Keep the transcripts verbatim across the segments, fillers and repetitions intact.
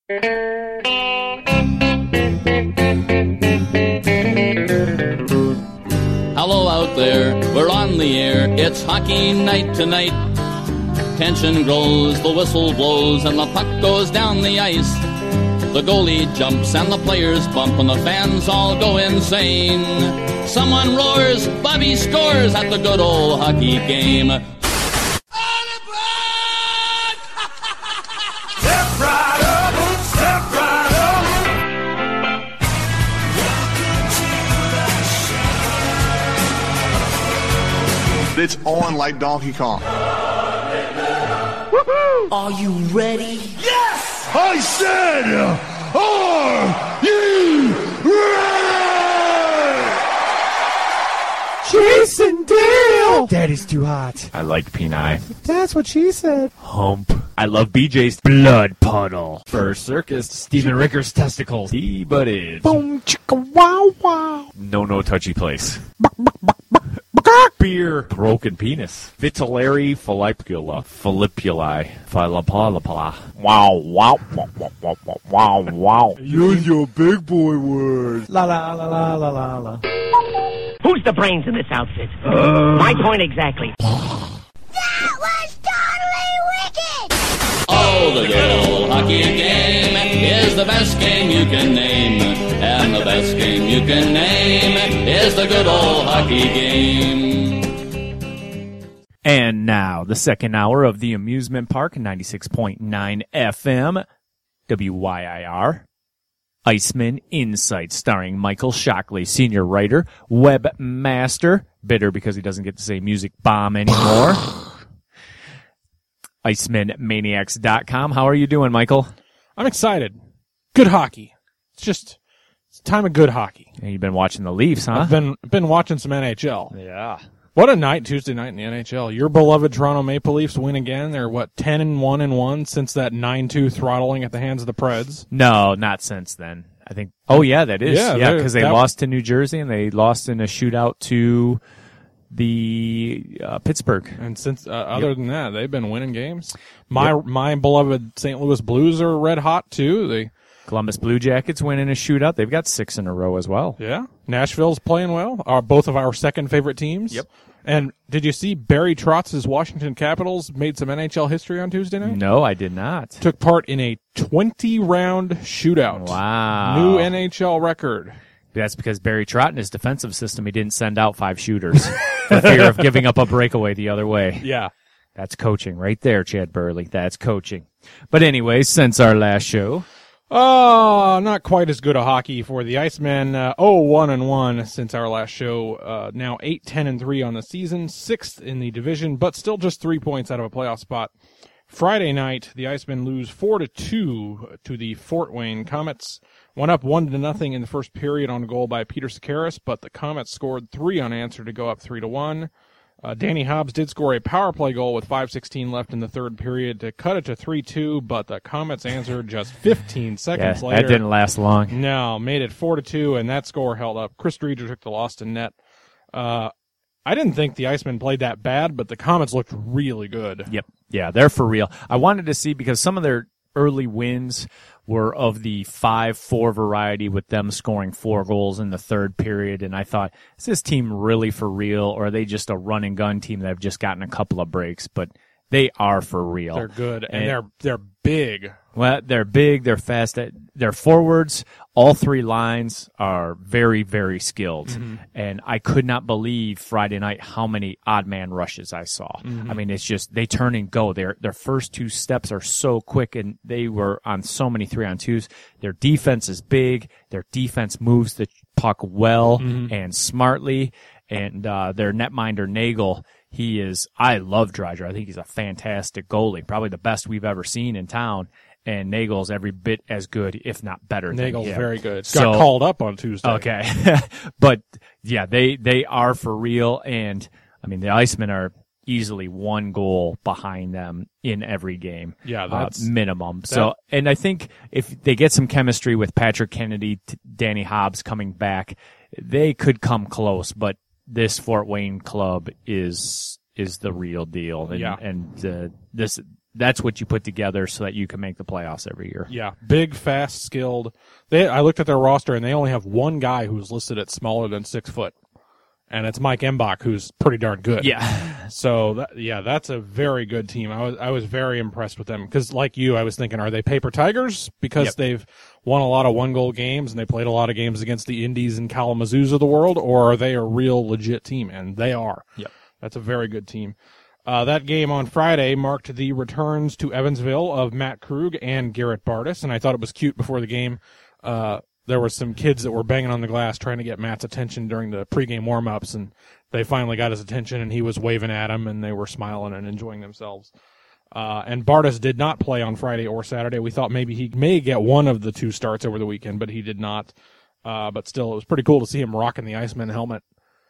Hello out there, we're on the air, it's hockey night tonight. Tension grows, the whistle blows, and the puck goes down the ice. The goalie jumps and the players bump and the fans all go insane. Someone roars, Bobby scores at the good old hockey game. Step right up, step right up. It's on like Donkey Kong. Woohoo! Are you ready? Yes! I said, are you ready? Jason Dale! Daddy's too hot. I like Peni. That's what she said. Hump. I love B J's blood puddle. First circus, Steven Ricker's testicles. He butted. Boom, chicka, wow, wow. No, no touchy place. Beer. Broken penis. Vitillary follicula. Filippuli. Filipalapala. Wow, wow, wow, wow, wow, wow, wow. Use your big boy words. La la la la la la la. Who's the brains in this outfit? Uh, My point exactly. That was totally wicked! Oh, the good old hockey game is the best game you can name. And the best game you can name is the good old hockey game. And now, the second hour of the Amusement Park, ninety-six point nine F M, W Y I R. Iceman Insight, starring Michael Shockley, senior writer, webmaster, bitter because he doesn't get to say music bomb anymore. Iceman Maniacs dot com. How are you doing, Michael? I'm excited. Good hockey. It's just it's time of good hockey. And you've been watching the Leafs, huh? I've been been watching some N H L. Yeah. What a night, Tuesday night in the N H L. Your beloved Toronto Maple Leafs win again. They're, what, ten and one and one since that nine two throttling at the hands of the Preds? No, not since then. I think. Oh, yeah, that is. Yeah, Yeah, because they that- lost to New Jersey and they lost in a shootout to the uh, Pittsburgh. And since uh, other than that, they've been winning games. My yep. my beloved Saint Louis Blues are red hot, too. They Columbus Blue Jackets win in a shootout. They've got six in a row as well. Yeah. Nashville's playing well. Are both of our second favorite teams. Yep. And did you see Barry Trotz's Washington Capitals made some N H L history on Tuesday night? No, I did not. Took part in a twenty-round shootout. Wow. New N H L record. That's because Barry Trotz in his defensive system, he didn't send out five shooters for fear of giving up a breakaway the other way. Yeah. That's coaching right there, Chad Burley. That's coaching. But anyways, since our last show. Oh, not quite as good a hockey for the Icemen. Uh, oh, one and one since our last show. Uh, now eight, ten and three on the season, sixth in the division, but still just three points out of a playoff spot. Friday night, the Icemen lose four to two to the Fort Wayne Comets. Went up one to nothing in the first period on a goal by Peter Sakaris, but the Comets scored three unanswered to go up three to one. Uh, Danny Hobbs did score a power play goal with five sixteen left in the third period to cut it to three two, but the Comets answered just fifteen seconds yeah, later. That didn't last long. No, made it four to two, and that score held up. Chris Dreger took the loss to net. Uh, I didn't think the Icemen played that bad, but the Comets looked really good. Yep. Yeah, they're for real. I wanted to see because some of their early wins were of the five four variety with them scoring four goals in the third period, and I thought, is this team really for real, or are they just a run-and-gun team that have just gotten a couple of breaks? But they are for real. They're good, and, and they're they're big. Well, they're big, they're fast. Their forwards, all three lines are very, very skilled. Mm-hmm. And I could not believe Friday night how many odd man rushes I saw. Mm-hmm. I mean, it's just, they turn and go. Their their first two steps are so quick, and they were on so many three-on-twos. Their defense is big. Their defense moves the puck well mm-hmm. and smartly. And uh, their netminder, Nagel, he is, I love Dreiger. I think he's a fantastic goalie, probably the best we've ever seen in town. And Nagel's every bit as good, if not better. Nagel's than him. very good. Got So, called up on Tuesday. Okay. But, yeah, they, they are for real. And, I mean, the Icemen are easily one goal behind them in every game. Yeah, that's uh, minimum. That, so, and I think if they get some chemistry with Patrick Kennedy, t- Danny Hobbs coming back, they could come close. But this Fort Wayne club is is the real deal. And, yeah. and uh, this that's what you put together so that you can make the playoffs every year. Yeah, big, fast, skilled. They, I looked at their roster, and they only have one guy who's listed at smaller than six foot, and it's Mike Embach, who's pretty darn good. Yeah. So, that, yeah, that's a very good team. I was I was very impressed with them because, like you, I was thinking, are they paper tigers because Yep. they've won a lot of one-goal games and they played a lot of games against the Indies and Kalamazoos of the world, or are they a real legit team? And they are. Yep. That's a very good team. Uh, that game on Friday marked the returns to Evansville of Matt Krug and Garrett Bardis, and I thought it was cute before the game. Uh, there were some kids that were banging on the glass trying to get Matt's attention during the pregame warm-ups, and they finally got his attention, and he was waving at them, and they were smiling and enjoying themselves. Uh, and Bardis did not play on Friday or Saturday. We thought maybe he may get one of the two starts over the weekend, but he did not. Uh, but still, it was pretty cool to see him rocking the Iceman helmet.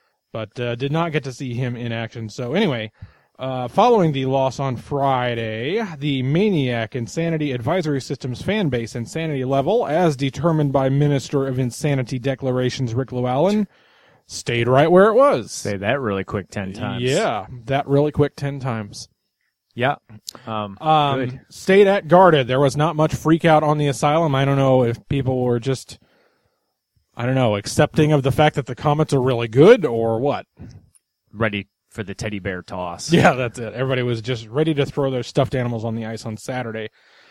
But uh, did not get to see him in action. So anyway, uh, following the loss on Friday, the Maniac Insanity Advisory Systems fan base insanity level, as determined by Minister of Insanity Declarations Rick Llewellyn, stayed right where it was. Say that really quick ten times. Yeah, that really quick ten times. Yeah. Um, Um, good. stayed at guarded. There was not much freak out on the asylum. I don't know if people were just, I don't know, accepting of the fact that the Comets are really good or what. Ready for the teddy bear toss. Yeah, that's it. Everybody was just ready to throw their stuffed animals on the ice on Saturday.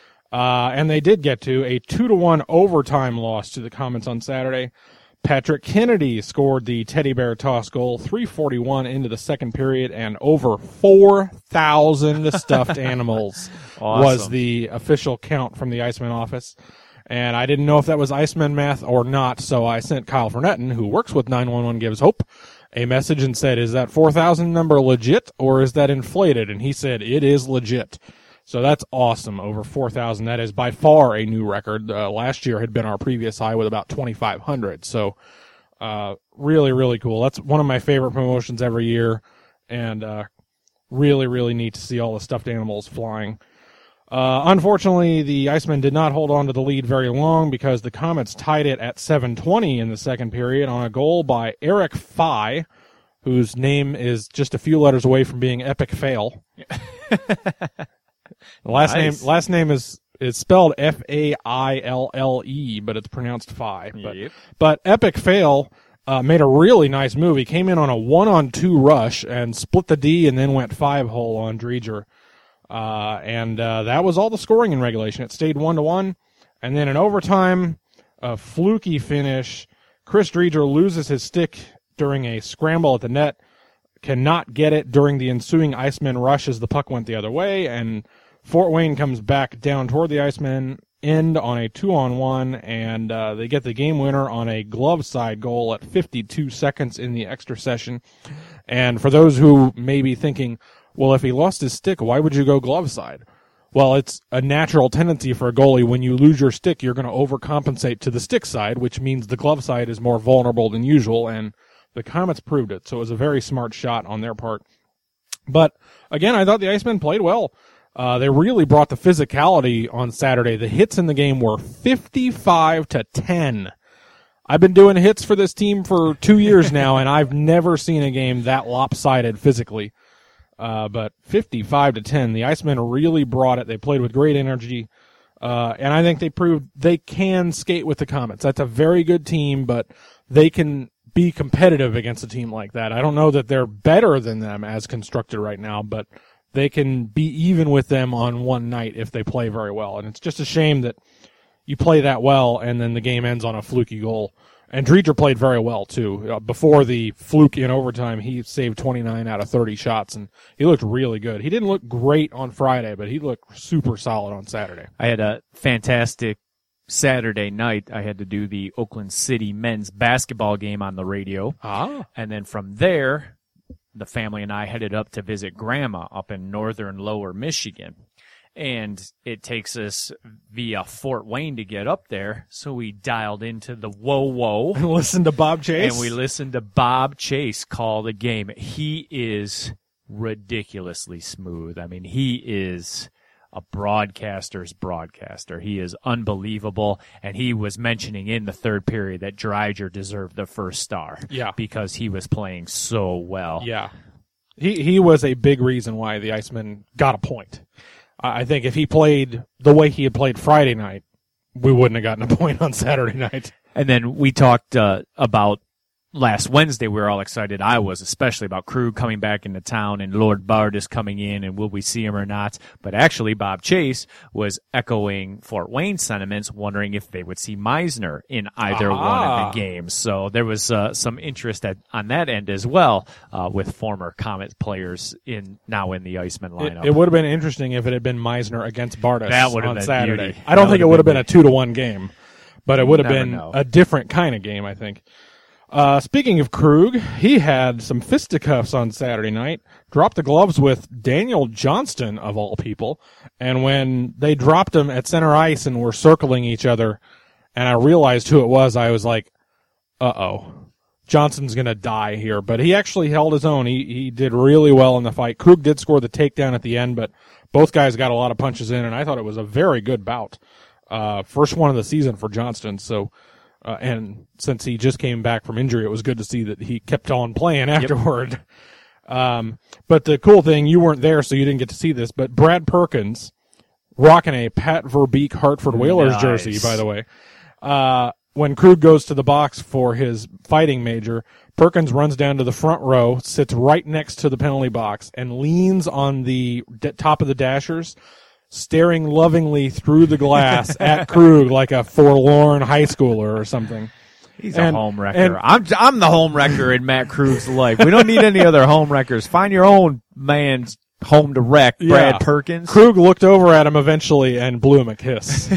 Uh, and they did get to a two to one overtime loss to the Comets on Saturday. Patrick Kennedy scored the teddy bear toss goal, three forty-one into the second period, and over four thousand stuffed animals Awesome. was the official count from the Iceman office. And I didn't know if that was Iceman math or not, so I sent Kyle Fernetten, who works with nine one one Gives Hope, a message and said, is that four thousand number legit or is that inflated? And he said, it is legit. So that's awesome, over four thousand. That is by far a new record. Uh, last year had been our previous high with about twenty-five hundred. So uh, really, really cool. That's one of my favorite promotions every year, and uh, really, really neat to see all the stuffed animals flying. Uh, unfortunately, the Icemen did not hold on to the lead very long because the Comets tied it at seven twenty in the second period on a goal by Eric Fye, whose name is just a few letters away from being Epic Fail. The last Nice. name last name is is spelled F A I L L E, but it's pronounced Phi. But, Yep. but Epic Fail uh, made a really nice move. He came in on a one-on-two rush and split the D and then went five-hole on Dreger. Uh, and uh, that was all the scoring in regulation. It stayed one to one, and then in overtime, a fluky finish. Chris Dreger loses his stick during a scramble at the net, cannot get it during the ensuing Iceman rush as the puck went the other way, and Fort Wayne comes back down toward the Iceman end on a two-on-one, and uh, they get the game winner on a glove side goal at fifty-two seconds in the extra session. And for those who may be thinking, well, if he lost his stick, why would you go glove side? Well, it's a natural tendency for a goalie. When you lose your stick, you're going to overcompensate to the stick side, which means the glove side is more vulnerable than usual, and the Comets proved it. So it was a very smart shot on their part. But, again, I thought the Icemen played well. Uh, they really brought the physicality on Saturday. The hits in the game were fifty-five to ten. I've been doing hits for this team for two years now, and I've never seen a game that lopsided physically. Uh, but fifty-five to ten, the Icemen really brought it. They played with great energy, uh, and I think they proved they can skate with the Comets. That's a very good team, but they can be competitive against a team like that. I don't know that they're better than them as constructed right now, but they can be even with them on one night if they play very well. And it's just a shame that you play that well and then the game ends on a fluky goal. And Dreger played very well, too. Uh, before the fluke in overtime, he saved twenty-nine out of thirty shots, and he looked really good. He didn't look great on Friday, but he looked super solid on Saturday. I had a fantastic Saturday night. I had to do the Oakland City men's basketball game on the radio. Ah. And then from there, the family and I headed up to visit Grandma up in northern lower Michigan. And it takes us via Fort Wayne to get up there. So we dialed into the Whoa Whoa. Listen to Bob Chase. And we listened to Bob Chase call the game. He is ridiculously smooth. I mean, he is a broadcaster's broadcaster. He is unbelievable. And he was mentioning in the third period that Dreger deserved the first star. Yeah. Because he was playing so well. Yeah. He he was a big reason why the Icemen got a point. I think if he played the way he had played Friday night, we wouldn't have gotten a point on Saturday night. And then we talked uh, about last Wednesday. We were all excited. I was, especially about Krug coming back into town and Lord Bardis coming in, and will we see him or not? But actually, Bob Chase was echoing Fort Wayne sentiments, wondering if they would see Meisner in either Aha. one of the games. So there was uh, some interest at, on that end as well, uh, with former Comet players in now in the Iceman lineup. It, it would have been interesting if it had been Meisner against Bardis That would have on been Saturday. beauty. I don't That think it would would have have been been a two to one game, but it would have Never been know. a different kind of game, I think. Uh, speaking of Krug, he had some fisticuffs on Saturday night, dropped the gloves with Daniel Johnston, of all people, and when they dropped him at center ice and were circling each other, and I realized who it was, I was like, uh-oh, Johnston's going to die here. But he actually held his own. He he did really well in the fight. Krug did score the takedown at the end, but both guys got a lot of punches in, and I thought it was a very good bout. Uh, first one of the season for Johnston, so... Uh, and since he just came back from injury, it was good to see that he kept on playing afterward. Yep. Um, but the cool thing, you weren't there, so you didn't get to see this, but Brad Perkins, rocking a Pat Verbeek Hartford Whalers Nice. jersey, by the way. Uh, when Krug goes to the box for his fighting major, Perkins runs down to the front row, sits right next to the penalty box, and leans on the d- top of the dashers, staring lovingly through the glass at Krug like a forlorn high schooler or something. He's And- a home wrecker. and- I'm I'm the home wrecker in Matt Krug's life. We don't need any other home wreckers. Find your own man's home to wreck, Brad Yeah. Perkins. Krug looked over at him eventually and blew him a kiss.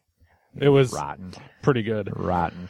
It was Rotten. pretty good. Rotten.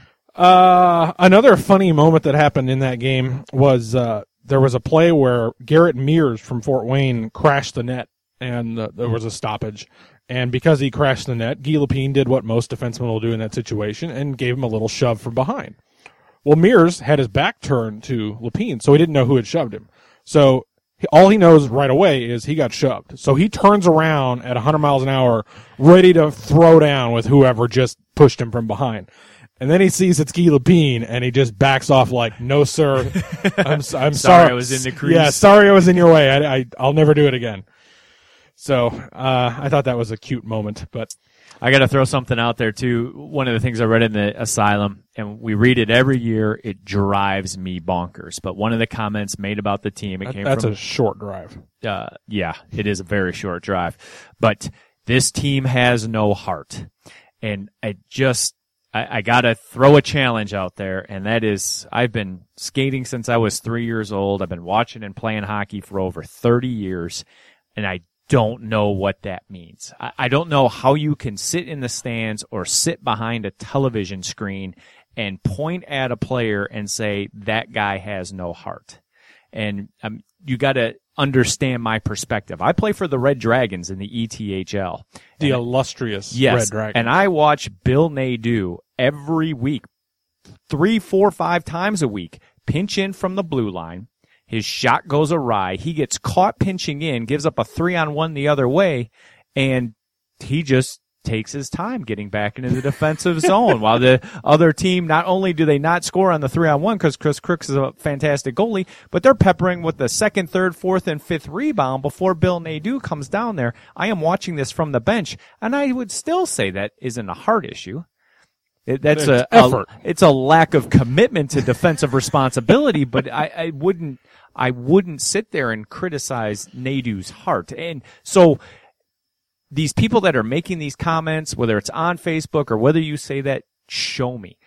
Uh, another funny moment that happened in that game was uh, there was a play where Garrett Mears from Fort Wayne crashed the net, and uh, there was a stoppage. And because he crashed the net, Guy Lepine did what most defensemen will do in that situation and gave him a little shove from behind. Well, Mears had his back turned to Lepine, so he didn't know who had shoved him. So he, all he knows right away is he got shoved. So he turns around at one hundred miles an hour, ready to throw down with whoever just pushed him from behind. And then he sees it's Guy Lepine, and he just backs off like, "No, sir, I'm, s- I'm sorry, Sorry I was in the crease." Yeah, sorry I was in your way. I, I, I'll never do it again." So uh, I thought that was a cute moment, but I got to throw something out there too. One of the things I read in the Asylum, and we read it every year, it drives me bonkers. But one of the comments made about the team, it that, came that's from a short drive. uh, yeah, it is a very short drive, but this team has no heart. And I just, I, I gotta throw a challenge out there. And that is, I've been skating since I was three years old. I've been watching and playing hockey for over thirty years. And I don't know what that means. I, I don't know how you can sit in the stands or sit behind a television screen and point at a player and say, that guy has no heart. And um, you got to understand my perspective. I play for the Red Dragons in the E T H L. The And- illustrious yes, Red Dragon. and I watch Bill Nadeau every week, three, four, five times a week, pinch in from the blue line. His shot goes awry. He gets caught pinching in, gives up a three-on-one the other way, and he just takes his time getting back into the defensive zone while the other team, not only do they not score on the three-on-one because Chris Crooks is a fantastic goalie, but they're peppering with the second, third, fourth, and fifth rebound before Bill Nadeau comes down there. I am watching this from the bench, and I would still say that isn't a heart issue. It, that's It's a, effort. a it's a lack of commitment to defensive responsibility, but I, I wouldn't I wouldn't sit there and criticize Nadeau's heart. And so these people that are making these comments, whether it's on Facebook or whether you say that, show me.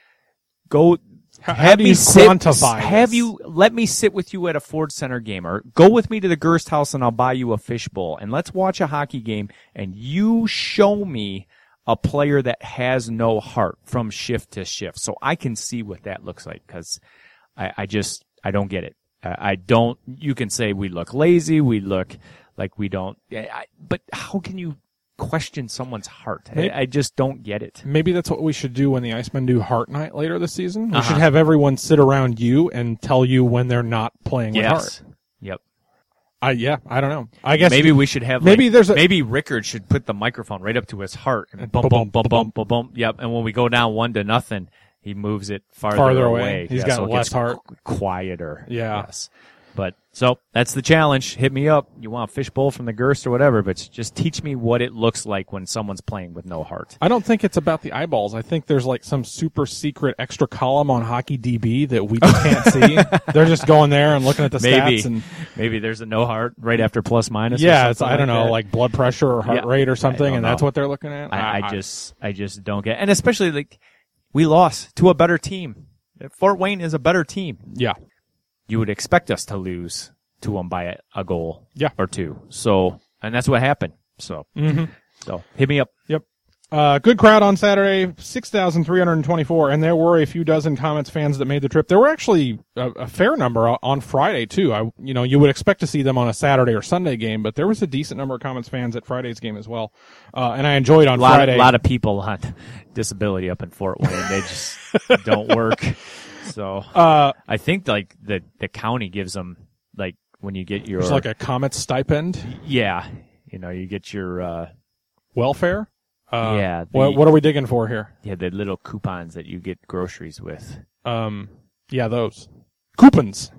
Go How- how have do me you sit, quantify have this? you let me sit with you at a Ford Center game, or go with me to the Gerst House and I'll buy you a fishbowl, and let's watch a hockey game, and you show me a player that has no heart from shift to shift, so I can see what that looks like, because I, I just I don't get it. I, I don't. You can say we look lazy, we look like we don't, I, but how can you question someone's heart? I, I just don't get it. Maybe that's what we should do when the Icemen do Heart Night later this season. We Uh-huh. should have everyone sit around you and tell you when they're not playing with Yes. heart. Yep. I yeah, I don't know. I guess Maybe we should have. maybe like, there's a- maybe Rickard should put the microphone right up to his heart and bump, bump, bump, bump, bump, bump. Yep. And when we go down one to nothing, he moves it farther, Farther away. away. He's Yeah, got so it less gets heart. qu- quieter. Yeah. Yes. But so that's the challenge. Hit me up. You want a fishbowl from the Gerst or whatever, but just teach me what it looks like when someone's playing with no heart. I don't think it's about the eyeballs. I think there's like some super secret extra column on Hockey D B that we just can't see. They're just going there and looking at the Maybe, stats. And maybe there's a no heart right after plus minus. yeah, or it's something I don't like know, that. like blood pressure or heart Yeah, rate or I something, don't and that's know. what they're looking at. I, I just, I just don't get, and especially like we lost to a better team. Fort Wayne is a better team. yeah. You would expect us to lose to them by a, a goal, Yeah. or two. So, and that's what happened. So, Mm-hmm. so hit me up. Yep. Uh, good crowd on Saturday, six thousand three hundred twenty-four, and there were a few dozen Comets fans that made the trip. There were actually a, a fair number on Friday, too. I, you know, you would expect to see them on a Saturday or Sunday game, but there was a decent number of Comets fans at Friday's game as well. Uh, and I enjoyed on A lot, Friday. of, lot of people on disability up in Fort Wayne. They just don't work. So, uh, I think like the, the county gives them like when you get your, it's like a Comets stipend, yeah, you know, you get your, uh, welfare. Uh, Yeah, the- what, what are we digging for here? yeah, the little coupons that you get groceries with. Um, yeah, those. Coupons.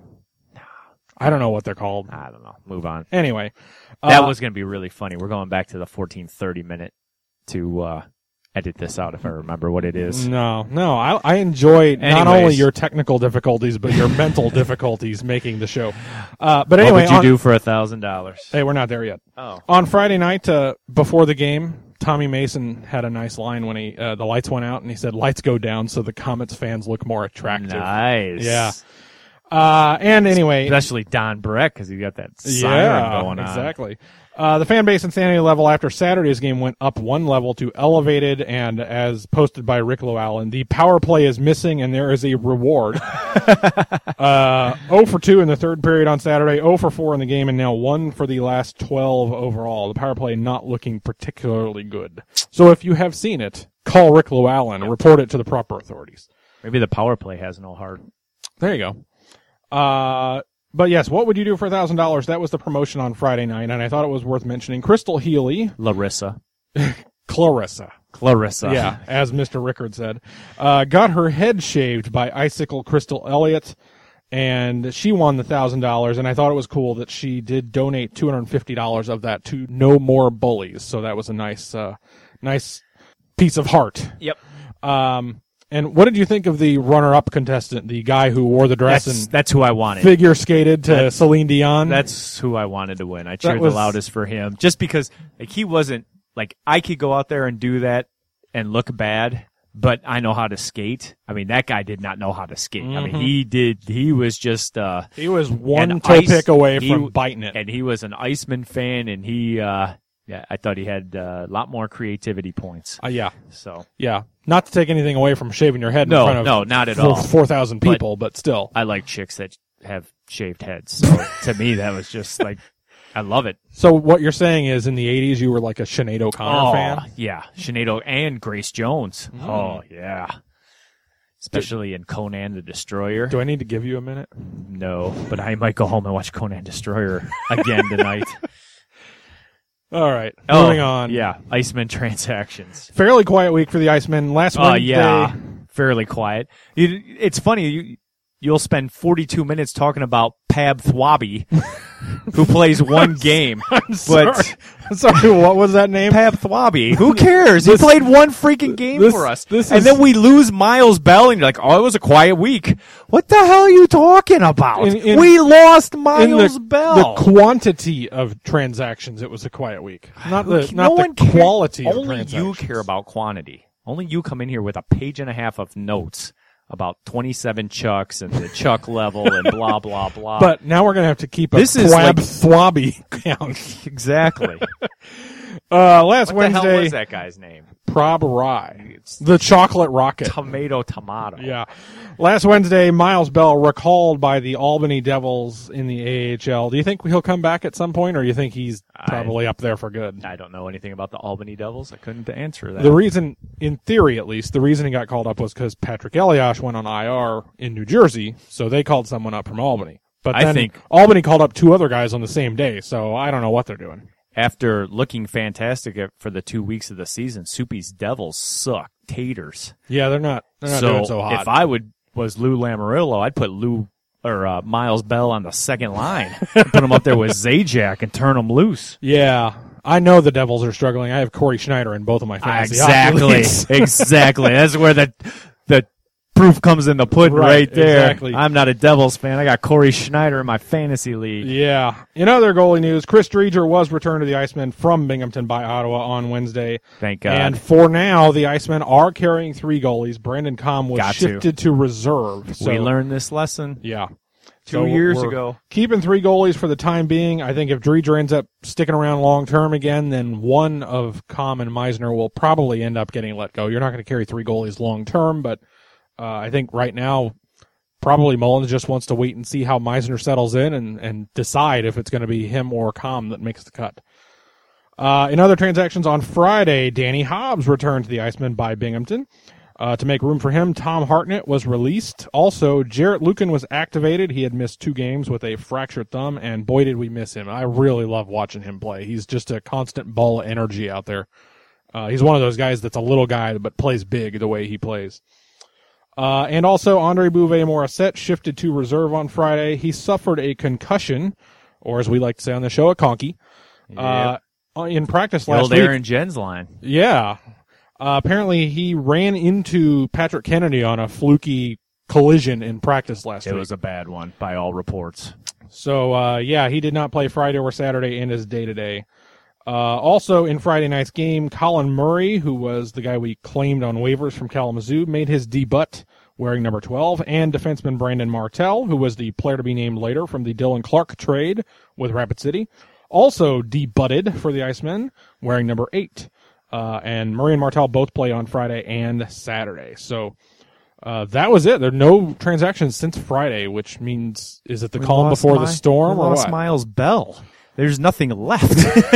I don't know what they're called. I don't know. Move on. Anyway. That uh, was going to be really funny. We're going back to the fourteen thirty minute to uh, edit this out if I remember what it is. No, no. I, I enjoy not only Anyways. your technical difficulties, but your mental difficulties making the show. Uh, but What anyway, would you on- do for a thousand dollars? hey, we're not there yet. Oh, On Friday night, uh, before the game, Tommy Mason had a nice line when he uh, the lights went out, and he said, "Lights go down so the Comets fans look more attractive." nice. Yeah. Uh, and anyway, Especially Don Breck because he got that siren yeah, going on. exactly. Uh, the fan base insanity level after Saturday's game went up one level to elevated, and as posted by Rick Llewellyn, the power play is missing, and there is a reward. uh, zero for two in the third period on Saturday, zero for four in the game, and now one for the last twelve overall. The power play not looking particularly good. So if you have seen it, call Rick Llewellyn, report it to the proper authorities. Maybe the power play has no heart. There you go. Uh, but yes, what would you do for a thousand dollars? That was the promotion on Friday night, and I thought it was worth mentioning. Crystal Healy, Larissa. Clarissa, Clarissa. yeah, as Mister Rickard said, uh, got her head shaved by Icicle Crystal Elliott, and she won the thousand dollars. And I thought it was cool that she did donate two hundred and fifty dollars of that to No More Bullies. So that was a nice, uh, nice piece of heart. Yep. Um, and what did you think of the runner-up contestant, the guy who wore the dress That's, and that's who I wanted. figure skated to That's- Celine Dion? That's who I wanted to win. I cheered was- the loudest for him just because like he wasn't like I could go out there and do that and look bad, but I know how to skate. I mean, that guy did not know how to skate. I mean, he did. He was just uh, he was one an toe ice- pick away he- from biting it. and he was an Iceman fan, and he uh, yeah, I thought he had uh, a lot more creativity points. Uh, yeah, So yeah. Not to take anything away from shaving your head No, in front of no, not at four, all. four thousand people, but, still. I like chicks that have shaved heads. So to me, that was just like I love it. So what you're saying is, in the eighties, you were like a Sinead O'Connor Oh, fan? yeah. Sinead O- and Grace Jones. Mm. Oh, yeah. Especially in Conan the Destroyer. Do I need to give you a minute? No, but I might go home and watch Conan Destroyer again tonight. All right, Oh, moving on. Yeah, Iceman transactions. Fairly quiet week for the Icemen. Last Oh, Wednesday, yeah. Fairly quiet. You, it's funny. You, you'll spend forty-two minutes talking about Pab Thwabi, who plays one game. I'm sorry. But I'm sorry, what was that name? Pab Thwabi. Who cares? This- he played one freaking game this- for us. this and is- then we lose Miles Bell, and you're like, oh, it was a quiet week. What the hell are you talking about? In- in- we lost In Miles the, Bell. the quantity of transactions, it was a quiet week. Not the no not one the cares. quality of Only transactions. you care about quantity. Only you come in here with a page and a half of notes about twenty-seven chucks and the chuck level and blah, blah, blah. But now we're going to have to keep a This is Thwab like- Thwabby count. exactly. Uh, last What the hell Wednesday, was that guy's name? Prob Rye. The Chocolate Rocket. Tomato Tomato. Yeah. Last Wednesday, Miles Bell recalled by the Albany Devils in the A H L. Do you think he'll come back at some point, or do you think he's probably up there for good? I don't know anything about the Albany Devils. I couldn't answer that. The reason, in theory at least, the reason he got called up was because Patrick Eliash went on I R in New Jersey, so they called someone up from Albany. But I then think- Albany called up two other guys on the same day, so I don't know what they're doing. After looking fantastic at- for the two weeks of the season, Soupy's Devils suck taters. Yeah, they're not. They're not so, doing so hot. if I would was Lou Lamoriello, I'd put Lou or uh, Miles Bell on the second line. Put him up there with Zajac and turn him loose. Yeah. I know the Devils are struggling. I have Corey Schneider in both of my fantasy hockey Exactly. leagues. Exactly. That's where the the proof comes in the pudding right, Right, there. exactly. I'm not a Devils fan. I got Corey Schneider in my fantasy league. Yeah. In other goalie news, Chris Dreger was returned to the Icemen from Binghamton by Ottawa on Wednesday. Thank God. And for now, the Icemen are carrying three goalies. Brandon Comm was Got to. shifted to, reserve. So, we learned this lesson Yeah. two So years we're ago. Keeping three goalies for the time being. I think if Dreger ends up sticking around long term again, then one of Comm and Meisner will probably end up getting let go. You're not going to carry three goalies long term, but uh, I think right now probably Mullins just wants to wait and see how Meisner settles in and, and decide if it's going to be him or Comm that makes the cut. Uh, in other transactions on Friday, Danny Hobbs returned to the Icemen by Binghamton. Uh, to make room for him, Tom Hartnett was released. Also, Jarrett Lucan was activated. He had missed two games with a fractured thumb, and boy, did we miss him. I really love watching him play. He's just a constant ball of energy out there. Uh, he's one of those guys that's a little guy but plays big the way he plays. Uh, and also, Andre Bouvet-Morissette shifted to reserve on Friday. He suffered a concussion, or as we like to say on the show, a conky, uh, in practice last Old week. Aaron Jen's line. Yeah. Uh, apparently, he ran into Patrick Kennedy on a fluky collision in practice last It week. was a bad one by all reports. So, uh, yeah, he did not play Friday or Saturday in his day-to-day. Uh, also, in Friday night's game, Colin Murray, who was the guy we claimed on waivers from Kalamazoo, made his debut wearing number twelve, and defenseman Brandon Martell, who was the player to be named later from the Dylan Clark trade with Rapid City, also debuted for the Icemen, wearing number eight. Uh, and Murray and Martell both play on Friday and Saturday. So uh, that was it. There are no transactions since Friday, which means, is it the We calm lost before Mi- the storm we or lost what? Miles Bell. There's nothing left.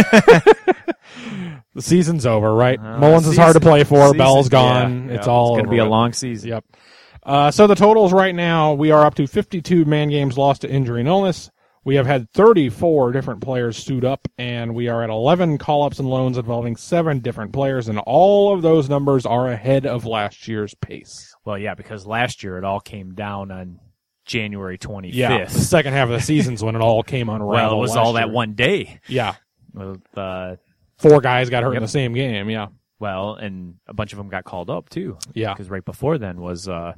The season's over, right? Uh, Mullins is hard to season- play for. season- Bell's gone. yeah, it's yeah, all It's going to be a over. long season. Yep. Uh, so the totals right now, we are up to fifty-two man games lost to injury and illness. We have had thirty-four different players suit up, and we are at eleven call-ups and loans involving seven different players, and all of those numbers are ahead of last year's pace. Well, yeah, because last year it all came down on January twenty-fifth. Yeah, the second half of the season's when it all came unraveled. Well, it was last all that year. one day. Yeah, With, uh, four guys got hurt in Yep. the same game. Yeah, well, and a bunch of them got called up, too. yeah. Because right before then was uh,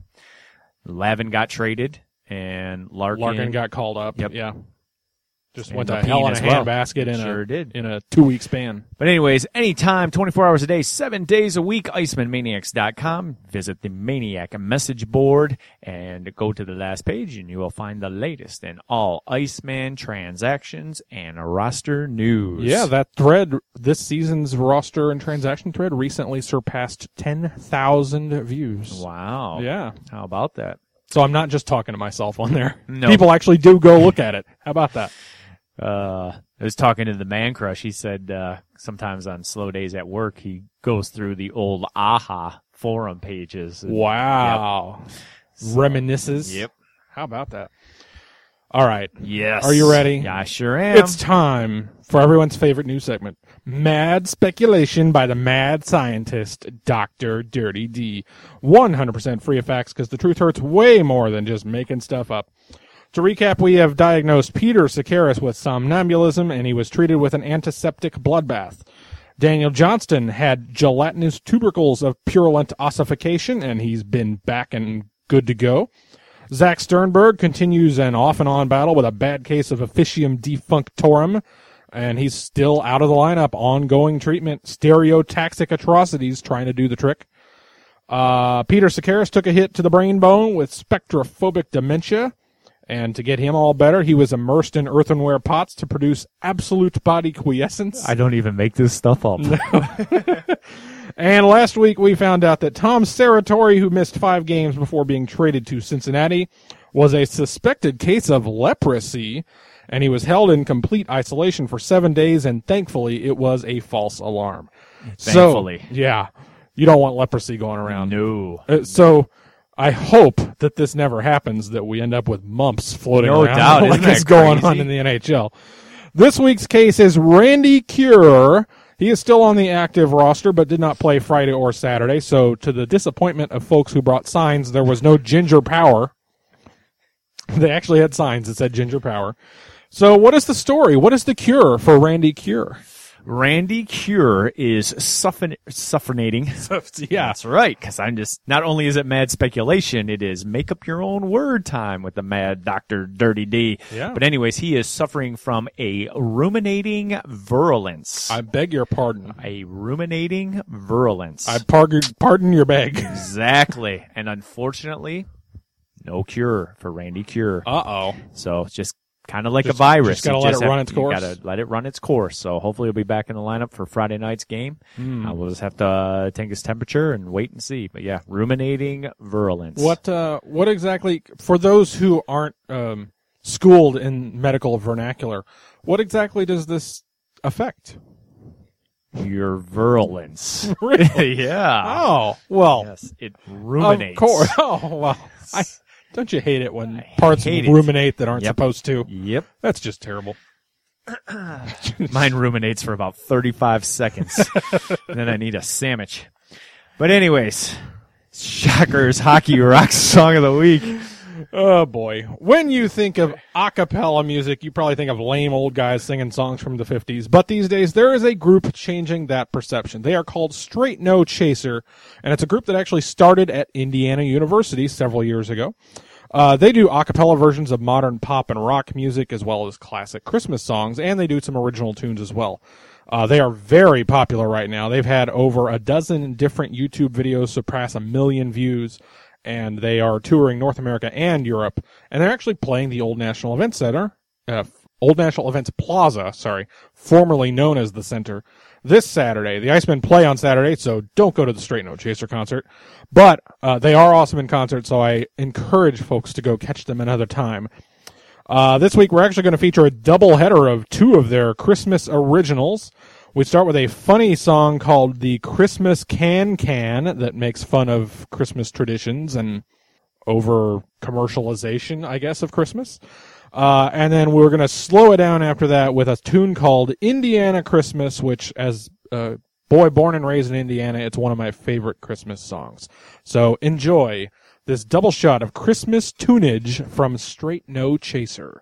Lavin got traded, and Larkin, Larkin got called up. Yep. Yeah, just And went to Lapine hell in a as well. handbasket in Sure a did. in a two week span. But anyways, anytime, twenty-four hours a day, seven days a week, Iceman Maniacs dot com. Visit the Maniac message board and go to the last page and you will find the latest in all Iceman transactions and roster news. Yeah, that thread, this season's roster and transaction thread recently surpassed ten thousand views. Wow. Yeah. How about that? So I'm not just talking to myself on there. No. People actually do go look at it. How about that? Uh, I was talking to the Man Crush. He said, uh, sometimes on slow days at work, he goes through the old AHA forum pages. and- Wow. Reminisces. Yep. How about that? All right. Yes. Are you ready? Yeah, I sure am. It's time for everyone's favorite news segment, Mad Speculation by the mad scientist, Doctor Dirty D. one hundred percent free of facts because the truth hurts way more than just making stuff up. To recap, we have diagnosed Peter Sakaris with somnambulism, and he was treated with an antiseptic bloodbath. Daniel Johnston had gelatinous tubercles of purulent ossification, and he's been back and good to go. Zach Sternberg continues an off-and-on battle with a bad case of officium defunctorum, and he's still out of the lineup. Ongoing treatment, stereotaxic atrocities trying to do the trick. Uh, Peter Sakaris took a hit to the brain bone with spectrophobic dementia, and to get him all better, he was immersed in earthenware pots to produce absolute body quiescence. I don't even make this stuff up. And last week we found out that Tom Serratori, who missed five games before being traded to Cincinnati, was a suspected case of leprosy, and he was held in complete isolation for seven days, and thankfully it was a false alarm. Thankfully. So, yeah, you don't want leprosy going around. No. Uh, so I hope that this never happens, that we end up with mumps floating No around doubt. like Isn't is that going crazy? on in the N H L. This week's case is Randy Cure. He is still on the active roster, but did not play Friday or Saturday. So to the disappointment of folks who brought signs, there was no Ginger Power. They actually had signs that said Ginger Power. So what is the story? What is the cure for Randy Cure? Randy Cure is suffin- suffocating. Yeah. That's right, because I'm just, not only is it mad speculation, it is make up your own word time with the mad Doctor Dirty D. Yeah. But anyways, he is suffering from a ruminating virulence. I beg your pardon. A ruminating virulence. I pardon, pardon your beg. Exactly. And unfortunately, no cure for Randy Cure. Uh-oh. So it's just kind of like Just- a virus. just gotta You let it have- run its course. You gotta let it run its course. So hopefully he'll be back in the lineup for Friday night's game. Hmm. Uh, we'll just have to uh, take his temperature and wait and see. But yeah, ruminating virulence. What uh, what exactly, for those who aren't um, schooled in medical vernacular, what exactly does this affect? Your virulence. Really? Yeah. Oh, well, Yes, it ruminates. of course. Oh, well, I, don't you hate it when parts hate it. ruminate that aren't Yep. supposed to? Yep. That's just terrible. Mine ruminates for about thirty-five seconds. And then I need a sandwich. But anyways, Shockers Hockey Rock Song of the Week. Oh, boy. When you think of a cappella music, you probably think of lame old guys singing songs from the fifties. But these days, there is a group changing that perception. They are called Straight No Chaser, and it's a group that actually started at Indiana University several years ago. Uh, they do a cappella versions of modern pop and rock music as well as classic Christmas songs, and they do some original tunes as well. Uh, they are very popular right now. They've had over a dozen different YouTube videos surpass a million views, and they are touring North America and Europe, and they're actually playing the Old National Event Center, uh, Old National Events Plaza, sorry, formerly known as the Center, this Saturday. The Icemen play on Saturday, so don't go to the Straight No Chaser concert. But uh, they are awesome in concert, so I encourage folks to go catch them another time. Uh, this week, we're actually going to feature a double header of two of their Christmas originals. We start with a funny song called The Christmas Can Can that makes fun of Christmas traditions and over commercialization, I guess, of Christmas. Uh, and then we're going to slow it down after that with a tune called Indiana Christmas, which, as a boy born and raised in Indiana, it's one of my favorite Christmas songs. So enjoy this double shot of Christmas tunage from Straight No Chaser.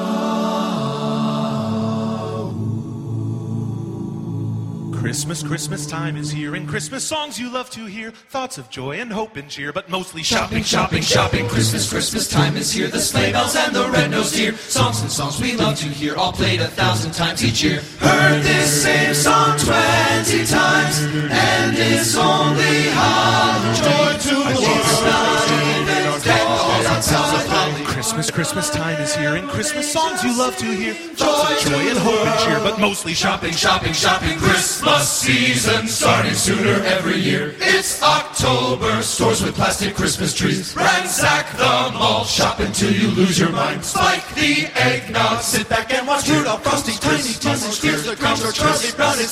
Christmas, Christmas time is here, and Christmas songs you love to hear. Thoughts of joy and hope and cheer, but mostly shopping, shopping, shopping. Christmas, Christmas time is here. The sleigh bells and the red-nosed deer. Songs and songs we love to hear, all played a thousand times each year. Heard this same song twenty times, and it's only holiday. Joy to the It's not even fall outside. Christmas, Christmas time is here, and Christmas songs you love to hear. Thoughts of joy and hope and cheer, but mostly shopping, Shopping, shopping, Christmas season starting sooner every year. It's October, stores with plastic Christmas trees. Ransack the mall, shop until you lose your mind. Spike the eggnog, sit back and watch Rudolph, Frosty, Tiny Tim, Steers the Grinch, or Charlie Brown. It's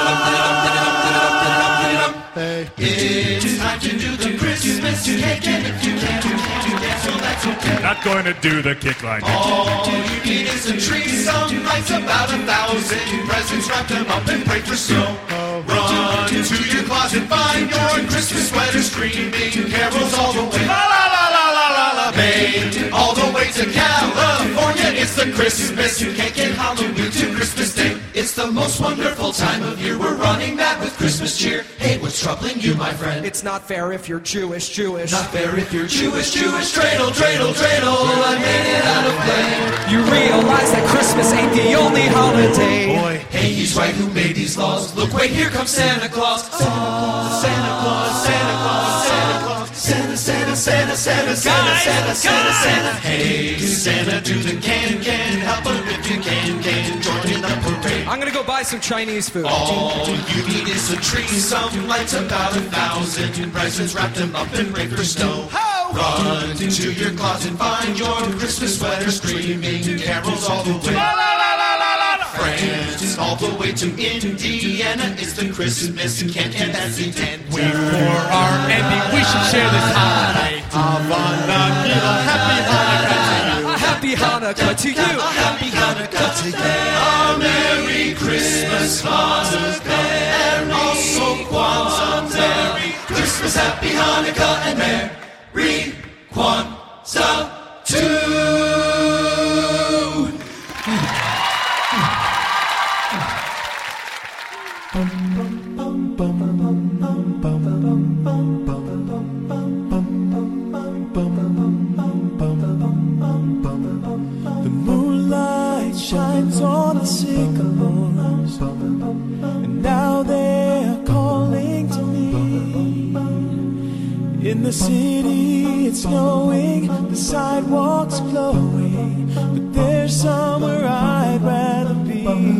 time. It's time to do the Christmas cake, and if you can't do that, so that's okay. Not going to do the kick line. All you need is a tree, some lights, about a thousand presents, wrap them up and pray for snow. Run to your closet, find your Christmas sweater, screaming carols all the way. La la la la la la la, Maine, all the way to California. It's the Christmas cake and Halloween to Christmas Day. It's the most wonderful time of year. We're running mad with Christmas cheer. Hey, what's troubling you, my friend? It's not fair if you're Jewish, Jewish. Not fair if you're Jewish, Jewish. Dreidel, dreidel, dreidel. I made it out of play. You realize that Christmas ain't the only holiday. Boy, Hey, he's right, who made these laws? Look, wait, here comes Santa Claus. Santa Claus, Santa Claus, Santa Claus, Santa Claus. Santa, Santa, Santa, Santa, Santa, Santa, Santa, Santa. Hey, Santa, do the can, can. Help him if you can, can. Join in the parade. I'm gonna go buy some Chinese food. All you need is a tree, some lights, about a thousand presents, wrap them up and pray for snow. Run to your closet, find your Christmas sweater, screaming carols all the way. La la la la la la. France, all the way to Indiana, it's the Christmas can can that's the intent. we for our ending, we should share this holiday. Havana, happy Hanukkah. A happy Hanukkah to you. A happy Hanukkah to you. A Merry Christmas, Hanukkah, and also Kwanzaa. Merry Christmas, Happy Hanukkah, and Merry Kwanzaa to In the city it's snowing, the sidewalks glowing, but there's somewhere I'd rather be.